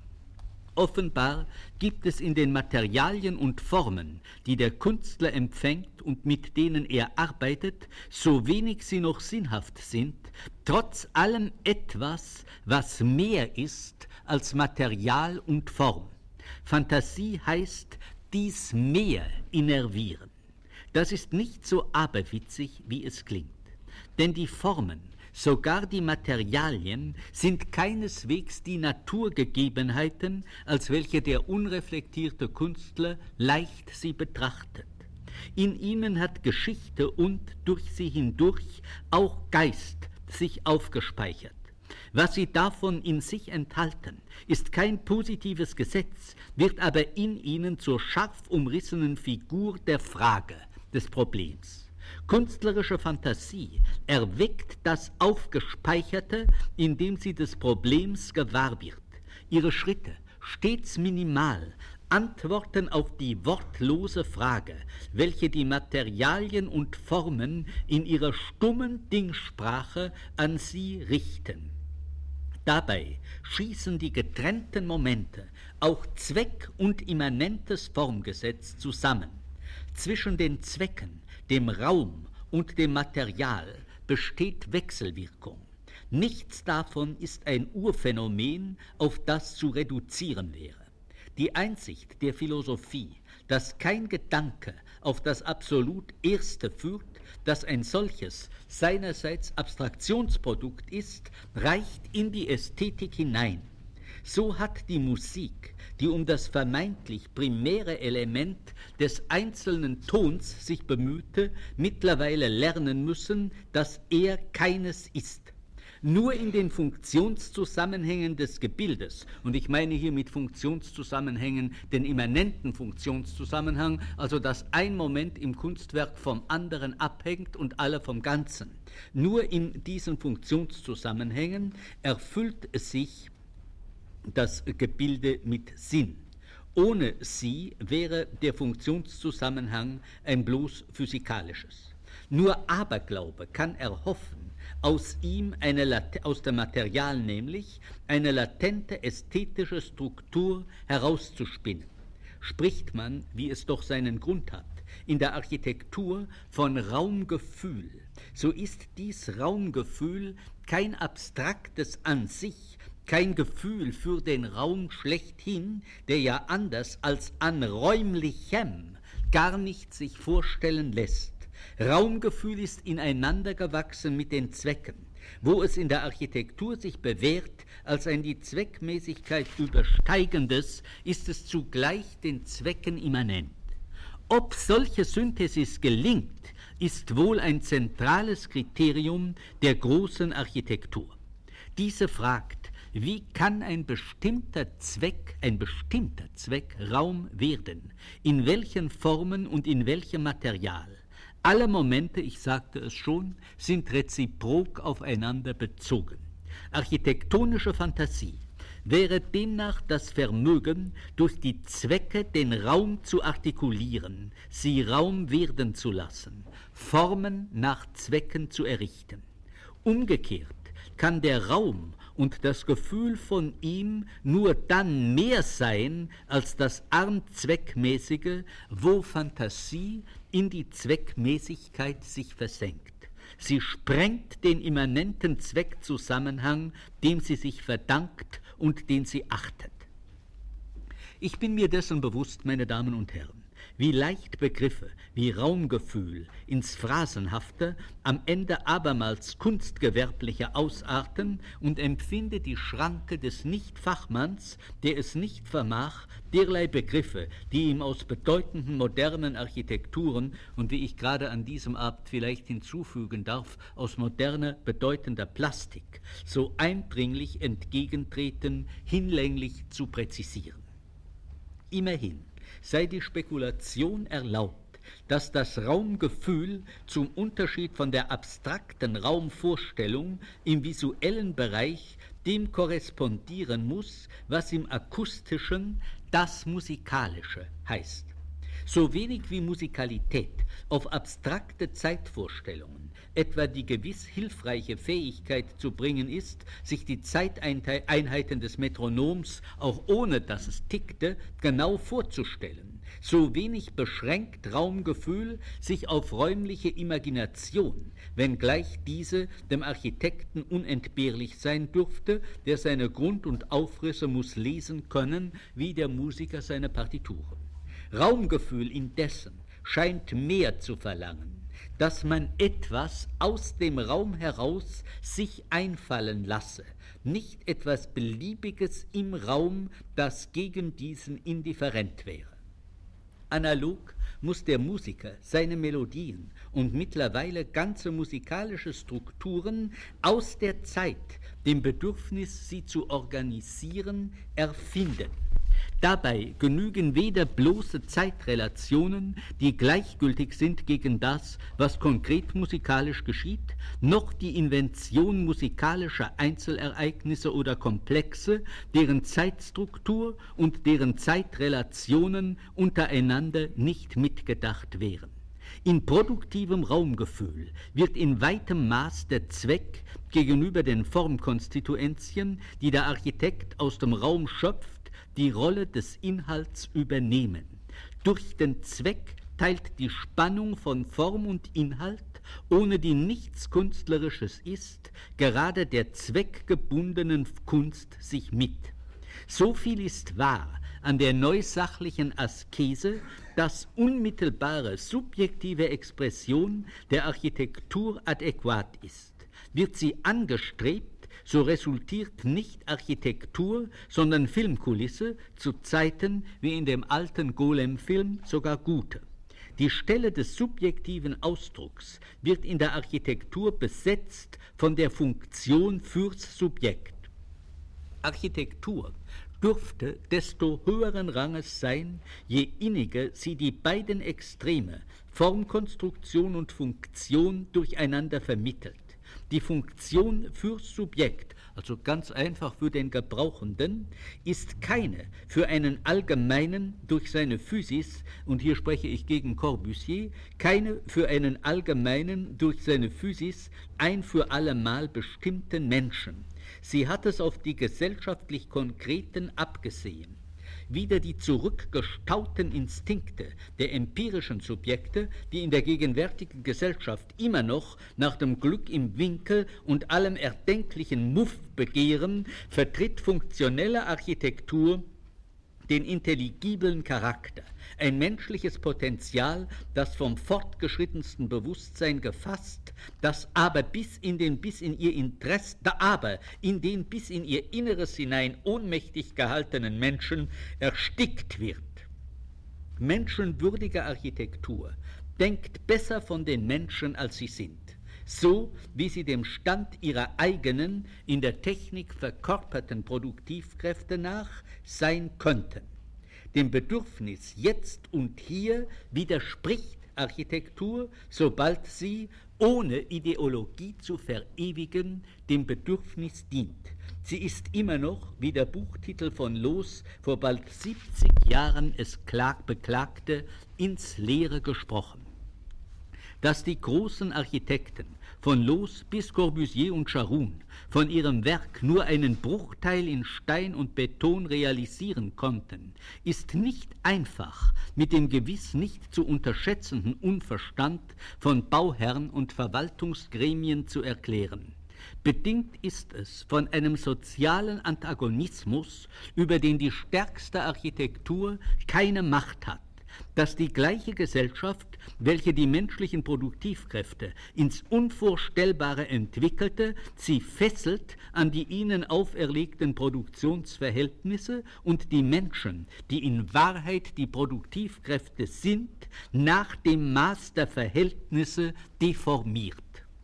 Offenbar gibt es in den Materialien und Formen, die der Künstler empfängt und mit denen er arbeitet, so wenig sie noch sinnhaft sind, trotz allem etwas, was mehr ist als Material und Form. Fantasie heißt, dies Mehr innervieren. Das ist nicht so aberwitzig, wie es klingt. Denn die Formen, sogar die Materialien, sind keineswegs die Naturgegebenheiten, als welche der unreflektierte Künstler leicht sie betrachtet. In ihnen hat Geschichte und durch sie hindurch auch Geist sich aufgespeichert. Was sie davon in sich enthalten, ist kein positives Gesetz, wird aber in ihnen zur scharf umrissenen Figur der Frage, des Problems. Künstlerische Fantasie erweckt das Aufgespeicherte, indem sie des Problems gewahr wird. Ihre Schritte, stets minimal, antworten auf die wortlose Frage, welche die Materialien und Formen in ihrer stummen Dingsprache an sie richten. Dabei schießen die getrennten Momente, auch Zweck und immanentes Formgesetz zusammen. Zwischen den Zwecken, dem Raum und dem Material besteht Wechselwirkung. Nichts davon ist ein Urphänomen, auf das zu reduzieren wäre. Die Einsicht der Philosophie, dass kein Gedanke auf das absolut Erste führt, dass ein solches seinerseits Abstraktionsprodukt ist, reicht in die Ästhetik hinein. So hat die Musik, die um das vermeintlich primäre Element des einzelnen Tons sich bemühte, mittlerweile lernen müssen, dass er keines ist. Nur in den Funktionszusammenhängen des Gebildes, und ich meine hier mit Funktionszusammenhängen den immanenten Funktionszusammenhang, also dass ein Moment im Kunstwerk vom anderen abhängt und alle vom Ganzen. Nur in diesen Funktionszusammenhängen erfüllt es sich das Gebilde mit Sinn. Ohne sie wäre der Funktionszusammenhang ein bloß physikalisches. Nur Aberglaube kann erhoffen, aus ihm, eine, aus dem Material nämlich, eine latente ästhetische Struktur herauszuspinnen. Spricht man, wie es doch seinen Grund hat, in der Architektur von Raumgefühl, so ist dies Raumgefühl kein abstraktes an sich, kein Gefühl für den Raum schlechthin, der ja anders als an räumlichem gar nicht sich vorstellen lässt. Raumgefühl ist ineinander gewachsen mit den Zwecken, wo es in der Architektur sich bewährt als ein die Zweckmäßigkeit übersteigendes, ist es zugleich den Zwecken immanent. Ob solche Synthesis gelingt, ist wohl ein zentrales Kriterium der großen Architektur. Diese fragt, wie kann ein bestimmter Zweck, ein bestimmter Zweck Raum werden, in welchen Formen und in welchem Material? Alle Momente, ich sagte es schon, sind reziprok aufeinander bezogen. Architektonische Fantasie wäre demnach das Vermögen, durch die Zwecke den Raum zu artikulieren, sie Raum werden zu lassen, Formen nach Zwecken zu errichten. Umgekehrt kann der Raum und das Gefühl von ihm nur dann mehr sein als das arm Zweckmäßige, wo Fantasie in die Zweckmäßigkeit sich versenkt. Sie sprengt den immanenten Zweckzusammenhang, dem sie sich verdankt und den sie achtet. Ich bin mir dessen bewusst, meine Damen und Herren, wie leicht Begriffe wie Raumgefühl ins Phrasenhafte, am Ende abermals kunstgewerbliche ausarten und empfinde die Schranke des Nichtfachmanns, der es nicht vermag, derlei Begriffe, die ihm aus bedeutenden modernen Architekturen und wie ich gerade an diesem Abend vielleicht hinzufügen darf, aus moderner, bedeutender Plastik, so eindringlich entgegentreten, hinlänglich zu präzisieren. Immerhin sei die Spekulation erlaubt, dass das Raumgefühl zum Unterschied von der abstrakten Raumvorstellung im visuellen Bereich dem korrespondieren muss, was im akustischen das Musikalische heißt. So wenig wie Musikalität auf abstrakte Zeitvorstellungen, etwa die gewiss hilfreiche Fähigkeit zu bringen ist, sich die Zeiteinheiten des Metronoms, auch ohne dass es tickte, genau vorzustellen, so wenig beschränkt Raumgefühl sich auf räumliche Imagination, wenngleich diese dem Architekten unentbehrlich sein dürfte, der seine Grund- und Aufrisse muss lesen können, wie der Musiker seine Partituren. Raumgefühl indessen scheint mehr zu verlangen, dass man etwas aus dem Raum heraus sich einfallen lasse, nicht etwas Beliebiges im Raum, das gegen diesen indifferent wäre. Analog muss der Musiker seine Melodien und mittlerweile ganze musikalische Strukturen aus der Zeit, dem Bedürfnis, sie zu organisieren, erfinden. Dabei genügen weder bloße Zeitrelationen, die gleichgültig sind gegen das, was konkret musikalisch geschieht, noch die Invention musikalischer Einzelereignisse oder Komplexe, deren Zeitstruktur und deren Zeitrelationen untereinander nicht mitgedacht wären. In produktivem Raumgefühl wird in weitem Maß der Zweck gegenüber den Formkonstituentien, die der Architekt aus dem Raum schöpft, die Rolle des Inhalts übernehmen. Durch den Zweck teilt die Spannung von Form und Inhalt, ohne die nichts Künstlerisches ist, gerade der zweckgebundenen Kunst sich mit. So viel ist wahr, an der neusachlichen Askese, dass unmittelbare subjektive Expression der Architektur adäquat ist. Wird sie angestrebt, so resultiert nicht Architektur, sondern Filmkulisse, zu Zeiten wie in dem alten Golem-Film sogar gute. Die Stelle des subjektiven Ausdrucks wird in der Architektur besetzt von der Funktion fürs Subjekt. Architektur dürfte desto höheren Ranges sein, je inniger sie die beiden Extreme, Formkonstruktion und Funktion, durcheinander vermittelt. Die Funktion fürs Subjekt, also ganz einfach für den Gebrauchenden, ist keine für einen Allgemeinen durch seine Physis, und hier spreche ich gegen Corbusier, keine für einen Allgemeinen durch seine Physis ein für allemal bestimmten Menschen. Sie hat es auf die gesellschaftlich Konkreten abgesehen. Wieder die zurückgestauten Instinkte der empirischen Subjekte, die in der gegenwärtigen Gesellschaft immer noch nach dem Glück im Winkel und allem erdenklichen Muff begehren, vertritt funktionelle Architektur den intelligiblen Charakter, ein menschliches Potenzial, das vom fortgeschrittensten Bewusstsein gefasst, das aber bis in den bis in ihr Interesse, da aber in den bis in ihr Inneres hinein ohnmächtig gehaltenen Menschen erstickt wird. Menschenwürdige Architektur denkt besser von den Menschen, als sie sind, so wie sie dem Stand ihrer eigenen, in der Technik verkörperten Produktivkräfte nach sein könnten. Dem Bedürfnis jetzt und hier widerspricht Architektur, sobald sie, ohne Ideologie zu verewigen, dem Bedürfnis dient. Sie ist immer noch, wie der Buchtitel von Loos vor bald siebzig Jahren es klag, beklagte, ins Leere gesprochen. Dass die großen Architekten, von Loos bis Corbusier und Charroux, von ihrem Werk nur einen Bruchteil in Stein und Beton realisieren konnten, ist nicht einfach mit dem gewiss nicht zu unterschätzenden Unverstand von Bauherren und Verwaltungsgremien zu erklären. Bedingt ist es von einem sozialen Antagonismus, über den die stärkste Architektur keine Macht hat, dass die gleiche Gesellschaft, welche die menschlichen Produktivkräfte ins Unvorstellbare entwickelte, sie fesselt an die ihnen auferlegten Produktionsverhältnisse und die Menschen, die in Wahrheit die Produktivkräfte sind, nach dem Maß der Verhältnisse deformiert.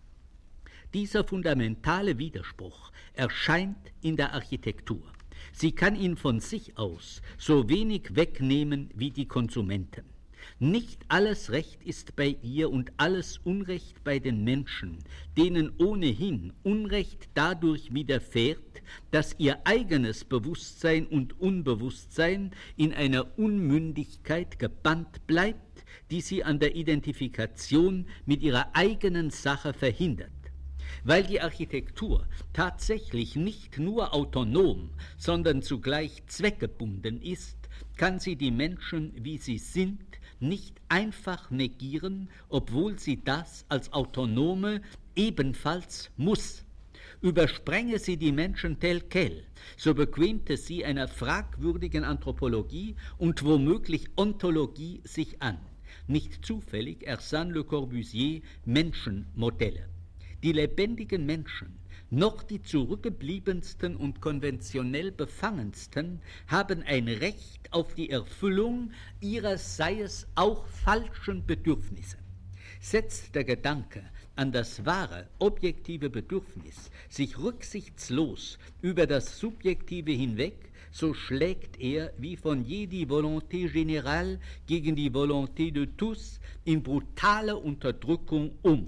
Dieser fundamentale Widerspruch erscheint in der Architektur. Sie kann ihn von sich aus so wenig wegnehmen wie die Konsumenten. Nicht alles Recht ist bei ihr und alles Unrecht bei den Menschen, denen ohnehin Unrecht dadurch widerfährt, dass ihr eigenes Bewusstsein und Unbewusstsein in einer Unmündigkeit gebannt bleibt, die sie an der Identifikation mit ihrer eigenen Sache verhindert. Weil die Architektur tatsächlich nicht nur autonom, sondern zugleich zweckgebunden ist, kann sie die Menschen, wie sie sind, nicht einfach negieren, obwohl sie das als Autonome ebenfalls muss. Übersprenge sie die Menschen tel quel, so bequemte sie einer fragwürdigen Anthropologie und womöglich Ontologie sich an. Nicht zufällig ersann Le Corbusier Menschenmodelle. Die lebendigen Menschen, noch die zurückgebliebensten und konventionell befangensten, haben ein Recht auf die Erfüllung ihrer, sei es auch falschen Bedürfnisse. Setzt der Gedanke an das wahre, objektive Bedürfnis sich rücksichtslos über das Subjektive hinweg, so schlägt er wie von je die Volonté générale gegen die Volonté de tous in brutale Unterdrückung um.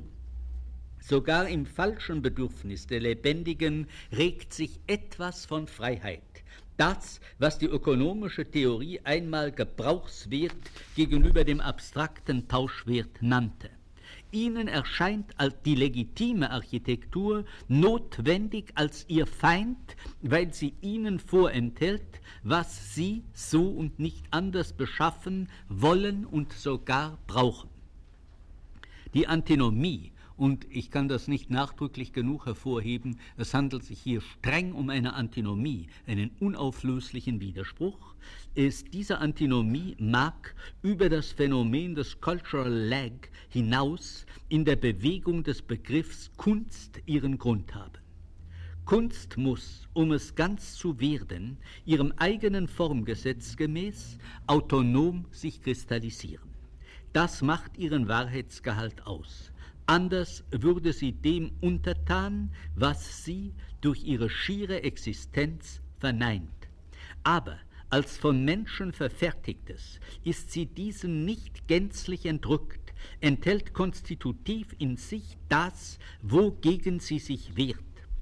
Sogar im falschen Bedürfnis der Lebendigen regt sich etwas von Freiheit. Das, was die ökonomische Theorie einmal Gebrauchswert gegenüber dem abstrakten Tauschwert nannte. Ihnen erscheint die legitime Architektur notwendig als ihr Feind, weil sie ihnen vorenthält, was sie so und nicht anders beschaffen wollen und sogar brauchen. Die Antinomie und ich kann das nicht nachdrücklich genug hervorheben, es handelt sich hier streng um eine Antinomie, einen unauflöslichen Widerspruch. Es, diese Antinomie mag über das Phänomen des Cultural Lag hinaus in der Bewegung des Begriffs Kunst ihren Grund haben. Kunst muss, um es ganz zu werden, ihrem eigenen Formgesetz gemäß autonom sich kristallisieren. Das macht ihren Wahrheitsgehalt aus. Anders würde sie dem untertan, was sie durch ihre schiere Existenz verneint. Aber als von Menschen verfertigtes ist sie diesen nicht gänzlich entrückt, enthält konstitutiv in sich das, wogegen sie sich wehrt.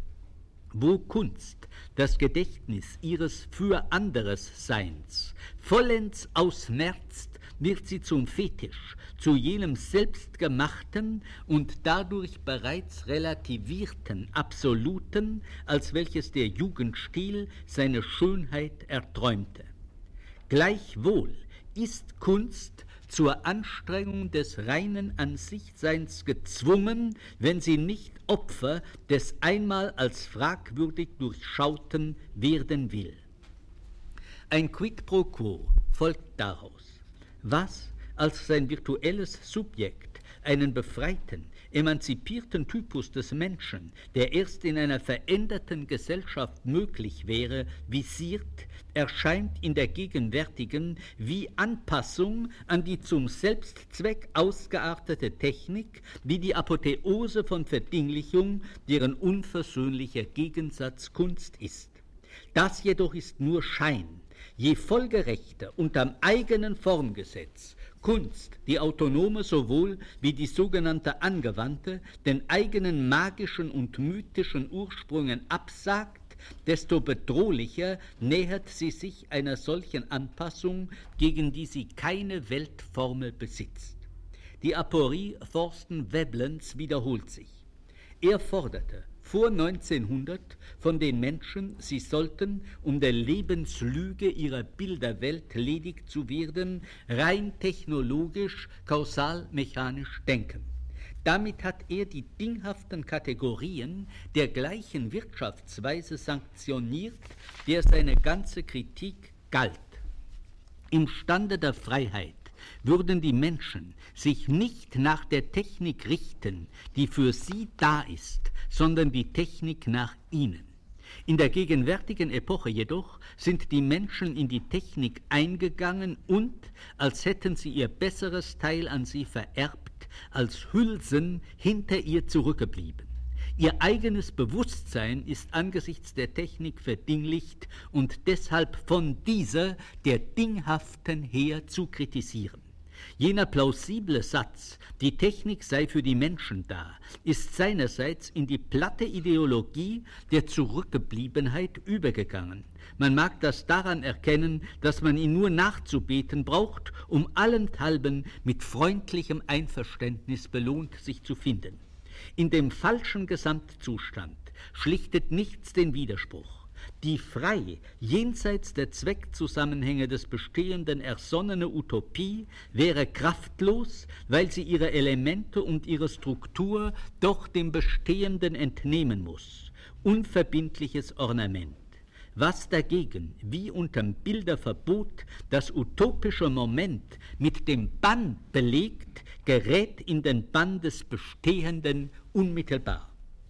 Wo Kunst das Gedächtnis ihres für anderes Seins vollends ausmerzt, wird sie zum Fetisch, zu jenem selbstgemachten und dadurch bereits relativierten Absoluten, als welches der Jugendstil seine Schönheit erträumte. Gleichwohl ist Kunst zur Anstrengung des reinen An-sich-Seins gezwungen, wenn sie nicht Opfer des einmal als fragwürdig Durchschauten werden will. Ein Quid pro quo folgt daraus. Was als sein virtuelles Subjekt einen befreiten, emanzipierten Typus des Menschen, der erst in einer veränderten Gesellschaft möglich wäre, visiert, erscheint in der gegenwärtigen wie Anpassung an die zum Selbstzweck ausgeartete Technik, wie die Apotheose von Verdinglichung, deren unversöhnlicher Gegensatz Kunst ist. Das jedoch ist nur Schein. Je folgerechter unterm eigenen Formgesetz Kunst, die autonome sowohl wie die sogenannte angewandte, den eigenen magischen und mythischen Ursprüngen absagt, desto bedrohlicher nähert sie sich einer solchen Anpassung, gegen die sie keine Weltformel besitzt. Die Aporie Thorsten Veblen's wiederholt sich. Er forderte vor neunzehnhundert von den Menschen, sie sollten, um der Lebenslüge ihrer Bilderwelt ledig zu werden, rein technologisch, kausal-mechanisch denken. Damit hat er die dinghaften Kategorien der gleichen Wirtschaftsweise sanktioniert, der seine ganze Kritik galt. Im Stande der Freiheit würden die Menschen sich nicht nach der Technik richten, die für sie da ist, sondern die Technik nach ihnen. In der gegenwärtigen Epoche jedoch sind die Menschen in die Technik eingegangen und, als hätten sie ihr besseres Teil an sie vererbt, als Hülsen hinter ihr zurückgeblieben. Ihr eigenes Bewusstsein ist angesichts der Technik verdinglicht und deshalb von dieser, der Dinghaften her, zu kritisieren. Jener plausible Satz, die Technik sei für die Menschen da, ist seinerseits in die platte Ideologie der Zurückgebliebenheit übergegangen. Man mag das daran erkennen, dass man ihn nur nachzubeten braucht, um allenthalben mit freundlichem Einverständnis belohnt sich zu finden. In dem falschen Gesamtzustand schlichtet nichts den Widerspruch. Die frei, jenseits der Zweckzusammenhänge des Bestehenden ersonnene Utopie wäre kraftlos, weil sie ihre Elemente und ihre Struktur doch dem Bestehenden entnehmen muss. Unverbindliches Ornament. Was dagegen, wie unterm Bilderverbot, das utopische Moment mit dem Bann belegt, gerät in den Bann des Bestehenden unmittelbar.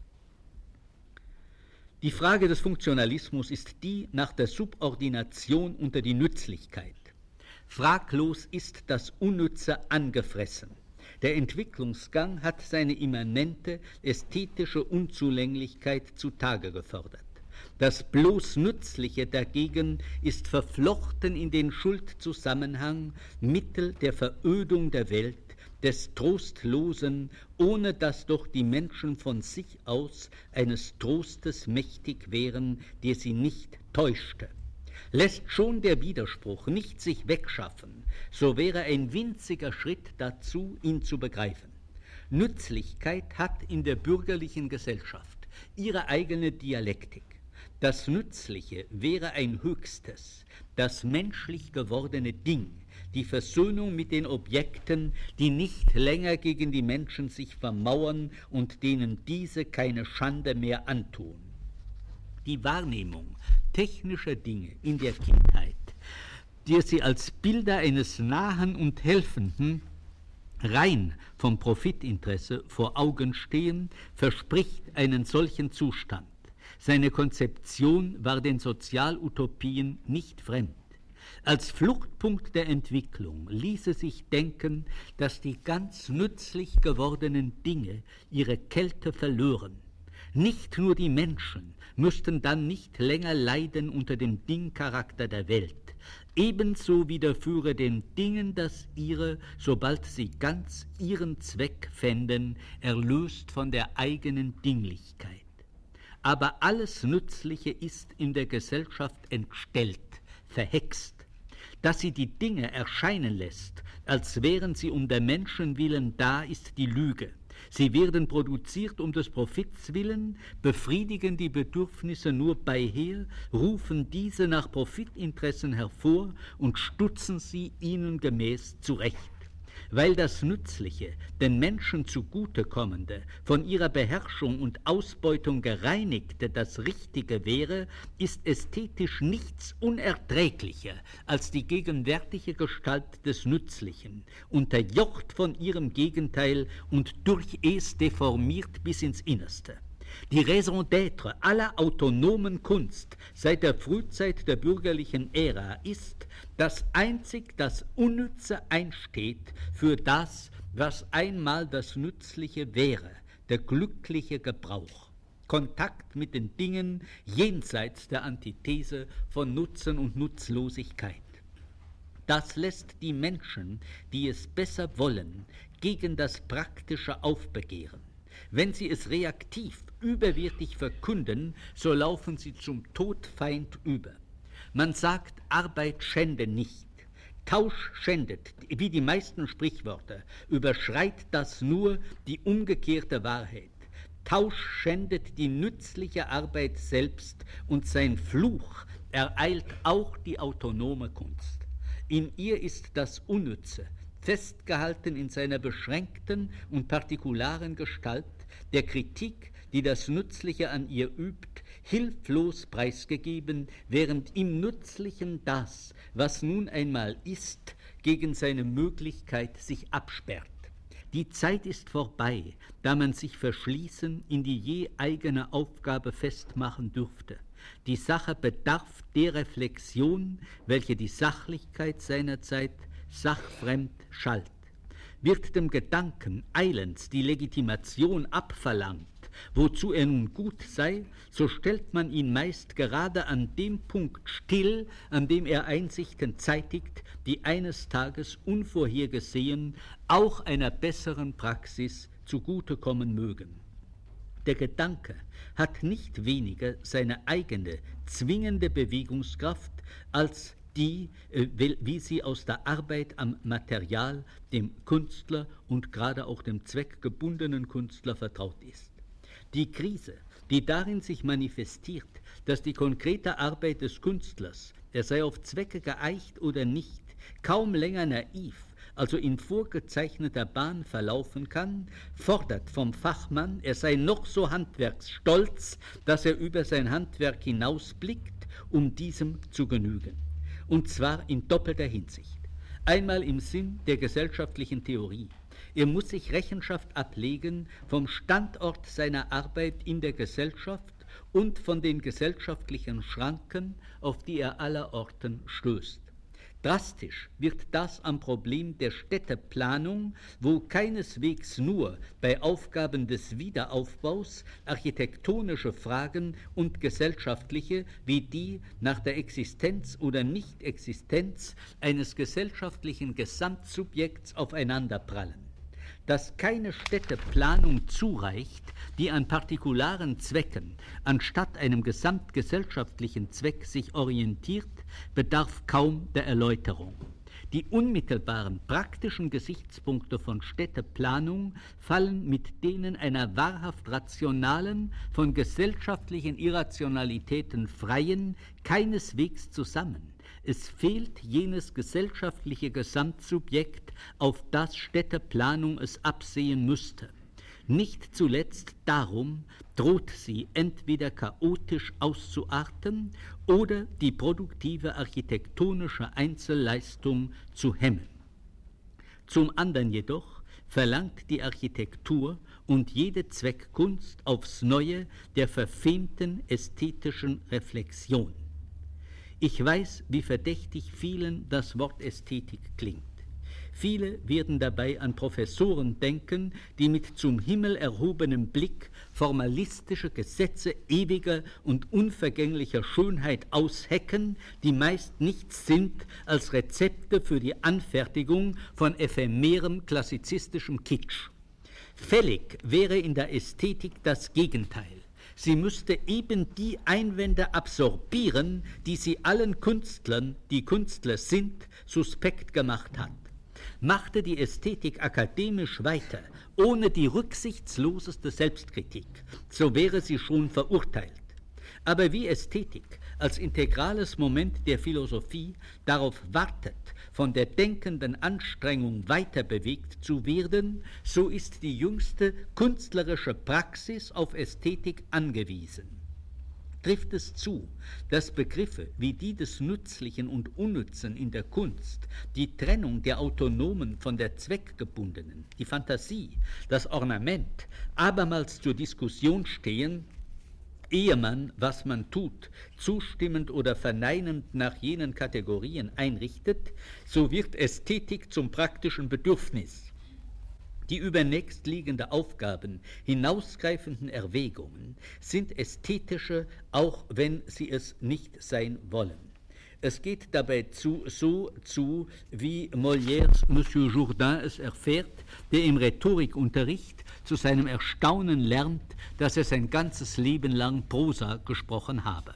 Die Frage des Funktionalismus ist die nach der Subordination unter die Nützlichkeit. Fraglos ist das Unnütze angefressen. Der Entwicklungsgang hat seine immanente ästhetische Unzulänglichkeit zutage gefördert. Das bloß Nützliche dagegen ist verflochten in den Schuldzusammenhang, Mittel der Verödung der Welt, des Trostlosen, ohne dass doch die Menschen von sich aus eines Trostes mächtig wären, der sie nicht täuschte. Lässt schon der Widerspruch nicht sich wegschaffen, so wäre ein winziger Schritt dazu, ihn zu begreifen. Nützlichkeit hat in der bürgerlichen Gesellschaft ihre eigene Dialektik. Das Nützliche wäre ein höchstes, das menschlich gewordene Ding, die Versöhnung mit den Objekten, die nicht länger gegen die Menschen sich vermauern und denen diese keine Schande mehr antun. Die Wahrnehmung technischer Dinge in der Kindheit, die sie als Bilder eines Nahen und Helfenden rein vom Profitinteresse vor Augen stehen, verspricht einen solchen Zustand. Seine Konzeption war den Sozialutopien nicht fremd. Als Fluchtpunkt der Entwicklung ließe sich denken, dass die ganz nützlich gewordenen Dinge ihre Kälte verlören. Nicht nur die Menschen müssten dann nicht länger leiden unter dem Dingcharakter der Welt. Ebenso widerführe den Dingen das ihre, sobald sie ganz ihren Zweck fänden, erlöst von der eigenen Dinglichkeit. Aber alles Nützliche ist in der Gesellschaft entstellt, verhext. Dass sie die Dinge erscheinen lässt, als wären sie um der Menschen willen da, ist die Lüge. Sie werden produziert um des Profits willen, befriedigen die Bedürfnisse nur beiher, rufen diese nach Profitinteressen hervor und stutzen sie ihnen gemäß zurecht. Weil das Nützliche, den Menschen zugutekommende, von ihrer Beherrschung und Ausbeutung gereinigte das Richtige wäre, ist ästhetisch nichts unerträglicher als die gegenwärtige Gestalt des Nützlichen, unterjocht von ihrem Gegenteil und durch es deformiert bis ins Innerste. Die Raison d'être aller autonomen Kunst seit der Frühzeit der bürgerlichen Ära ist, dass einzig das Unnütze einsteht für das, was einmal das Nützliche wäre, der glückliche Gebrauch. Kontakt mit den Dingen jenseits der Antithese von Nutzen und Nutzlosigkeit. Das lässt die Menschen, die es besser wollen, gegen das Praktische aufbegehren. Wenn sie es reaktiv, überwertig verkünden, so laufen sie zum Todfeind über. Man sagt, Arbeit schände nicht. Tausch schändet, wie die meisten Sprichwörter, überschreit das nur die umgekehrte Wahrheit. Tausch schändet die nützliche Arbeit selbst und sein Fluch ereilt auch die autonome Kunst. In ihr ist das Unnütze, festgehalten in seiner beschränkten und partikularen Gestalt, der Kritik, die das Nützliche an ihr übt, hilflos preisgegeben, während im Nützlichen das, was nun einmal ist, gegen seine Möglichkeit sich absperrt. Die Zeit ist vorbei, da man sich verschließen, in die je eigene Aufgabe festmachen dürfte. Die Sache bedarf der Reflexion, welche die Sachlichkeit seiner Zeit sachfremd schalt. Wird dem Gedanken eilends die Legitimation abverlangt, wozu er nun gut sei, so stellt man ihn meist gerade an dem Punkt still, an dem er Einsichten zeitigt, die eines Tages unvorhergesehen auch einer besseren Praxis zugutekommen mögen. Der Gedanke hat nicht weniger seine eigene, zwingende Bewegungskraft als die, wie sie aus der Arbeit am Material, dem Künstler und gerade auch dem zweckgebundenen Künstler vertraut ist. Die Krise, die darin sich manifestiert, dass die konkrete Arbeit des Künstlers, er sei auf Zwecke geeicht oder nicht, kaum länger naiv, also in vorgezeichneter Bahn verlaufen kann, fordert vom Fachmann, er sei noch so handwerksstolz, dass er über sein Handwerk hinausblickt, um diesem zu genügen. Und zwar in doppelter Hinsicht. Einmal im Sinn der gesellschaftlichen Theorie. Er muss sich Rechenschaft ablegen vom Standort seiner Arbeit in der Gesellschaft und von den gesellschaftlichen Schranken, auf die er allerorten stößt. Drastisch wird das am Problem der Städteplanung, wo keineswegs nur bei Aufgaben des Wiederaufbaus architektonische Fragen und gesellschaftliche wie die nach der Existenz oder Nichtexistenz eines gesellschaftlichen Gesamtsubjekts aufeinanderprallen. Dass keine Städteplanung zureicht, die an partikularen Zwecken anstatt einem gesamtgesellschaftlichen Zweck sich orientiert, bedarf kaum der Erläuterung. Die unmittelbaren praktischen Gesichtspunkte von Städteplanung fallen mit denen einer wahrhaft rationalen, von gesellschaftlichen Irrationalitäten freien keineswegs zusammen. Es fehlt jenes gesellschaftliche Gesamtsubjekt, auf das Städteplanung es absehen müsste. Nicht zuletzt darum droht sie entweder chaotisch auszuarten oder die produktive architektonische Einzelleistung zu hemmen. Zum anderen jedoch verlangt die Architektur und jede Zweckkunst aufs Neue der verfemten ästhetischen Reflexion. Ich weiß, wie verdächtig vielen das Wort Ästhetik klingt. Viele werden dabei an Professoren denken, die mit zum Himmel erhobenem Blick formalistische Gesetze ewiger und unvergänglicher Schönheit aushecken, die meist nichts sind als Rezepte für die Anfertigung von ephemerem klassizistischem Kitsch. Fällig wäre in der Ästhetik das Gegenteil. Sie müsste eben die Einwände absorbieren, die sie allen Künstlern, die Künstler sind, suspekt gemacht hat. Machte die Ästhetik akademisch weiter, ohne die rücksichtsloseste Selbstkritik, so wäre sie schon verurteilt. Aber wie Ästhetik als integrales Moment der Philosophie darauf wartet, von der denkenden Anstrengung weiter bewegt zu werden, so ist die jüngste künstlerische Praxis auf Ästhetik angewiesen. Trifft es zu, dass Begriffe wie die des Nützlichen und Unnützen in der Kunst, die Trennung der Autonomen von der Zweckgebundenen, die Fantasie, das Ornament abermals zur Diskussion stehen, ehe man, was man tut, zustimmend oder verneinend nach jenen Kategorien einrichtet, so wird Ästhetik zum praktischen Bedürfnis. Die über nächstliegende Aufgaben hinausgreifenden Erwägungen sind ästhetische, auch wenn sie es nicht sein wollen. Es geht dabei zu, so zu, wie Molières Monsieur Jourdain es erfährt, der im Rhetorikunterricht zu seinem Erstaunen lernt, dass er sein ganzes Leben lang Prosa gesprochen habe.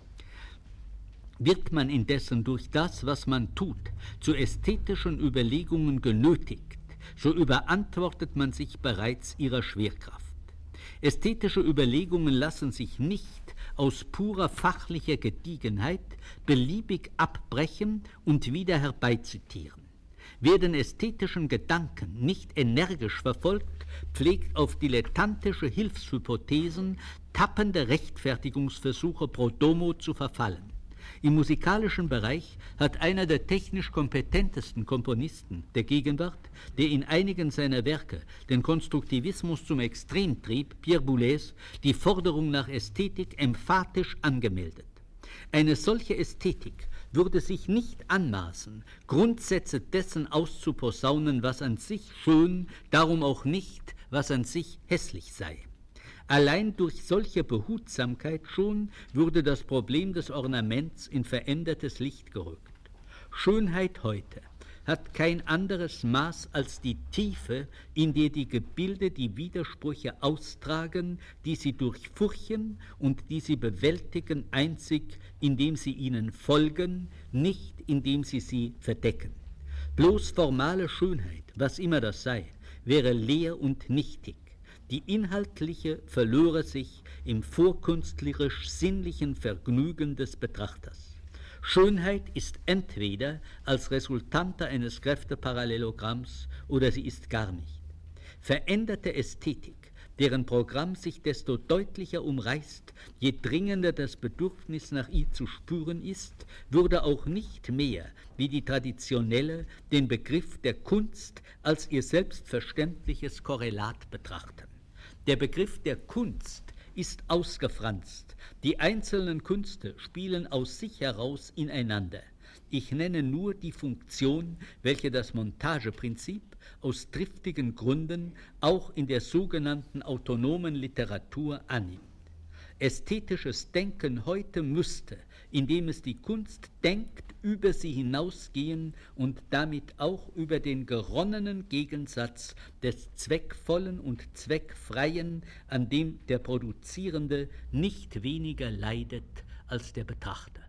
Wird man indessen durch das, was man tut, zu ästhetischen Überlegungen genötigt, so überantwortet man sich bereits ihrer Schwerkraft. Ästhetische Überlegungen lassen sich nicht aus purer fachlicher Gediegenheit beliebig abbrechen und wieder herbeizitieren. Wer den ästhetischen Gedanken nicht energisch verfolgt, pflegt auf dilettantische Hilfshypothesen, tappende Rechtfertigungsversuche pro domo zu verfallen. Im musikalischen Bereich hat einer der technisch kompetentesten Komponisten der Gegenwart, der in einigen seiner Werke den Konstruktivismus zum Extrem trieb, Pierre Boulez, die Forderung nach Ästhetik emphatisch angemeldet. Eine solche Ästhetik würde sich nicht anmaßen, Grundsätze dessen auszuposaunen, was an sich schön, darum auch nicht, was an sich hässlich sei. Allein durch solche Behutsamkeit schon würde das Problem des Ornaments in verändertes Licht gerückt. Schönheit heute hat kein anderes Maß als die Tiefe, in der die Gebilde die Widersprüche austragen, die sie durchfurchen und die sie bewältigen, einzig indem sie ihnen folgen, nicht indem sie sie verdecken. Bloß formale Schönheit, was immer das sei, wäre leer und nichtig. Die inhaltliche verlöre sich im vorkünstlerisch-sinnlichen Vergnügen des Betrachters. Schönheit ist entweder als Resultante eines Kräfteparallelogramms oder sie ist gar nicht. Veränderte Ästhetik, deren Programm sich desto deutlicher umreißt, je dringender das Bedürfnis nach ihr zu spüren ist, würde auch nicht mehr wie die traditionelle den Begriff der Kunst als ihr selbstverständliches Korrelat betrachten. Der Begriff der Kunst ist ausgefranst. Die einzelnen Künste spielen aus sich heraus ineinander. Ich nenne nur die Funktion, welche das Montageprinzip aus triftigen Gründen auch in der sogenannten autonomen Literatur annimmt. Ästhetisches Denken heute müsste, indem es die Kunst denkt, über sie hinausgehen und damit auch über den geronnenen Gegensatz des Zweckvollen und Zweckfreien, an dem der Produzierende nicht weniger leidet als der Betrachter.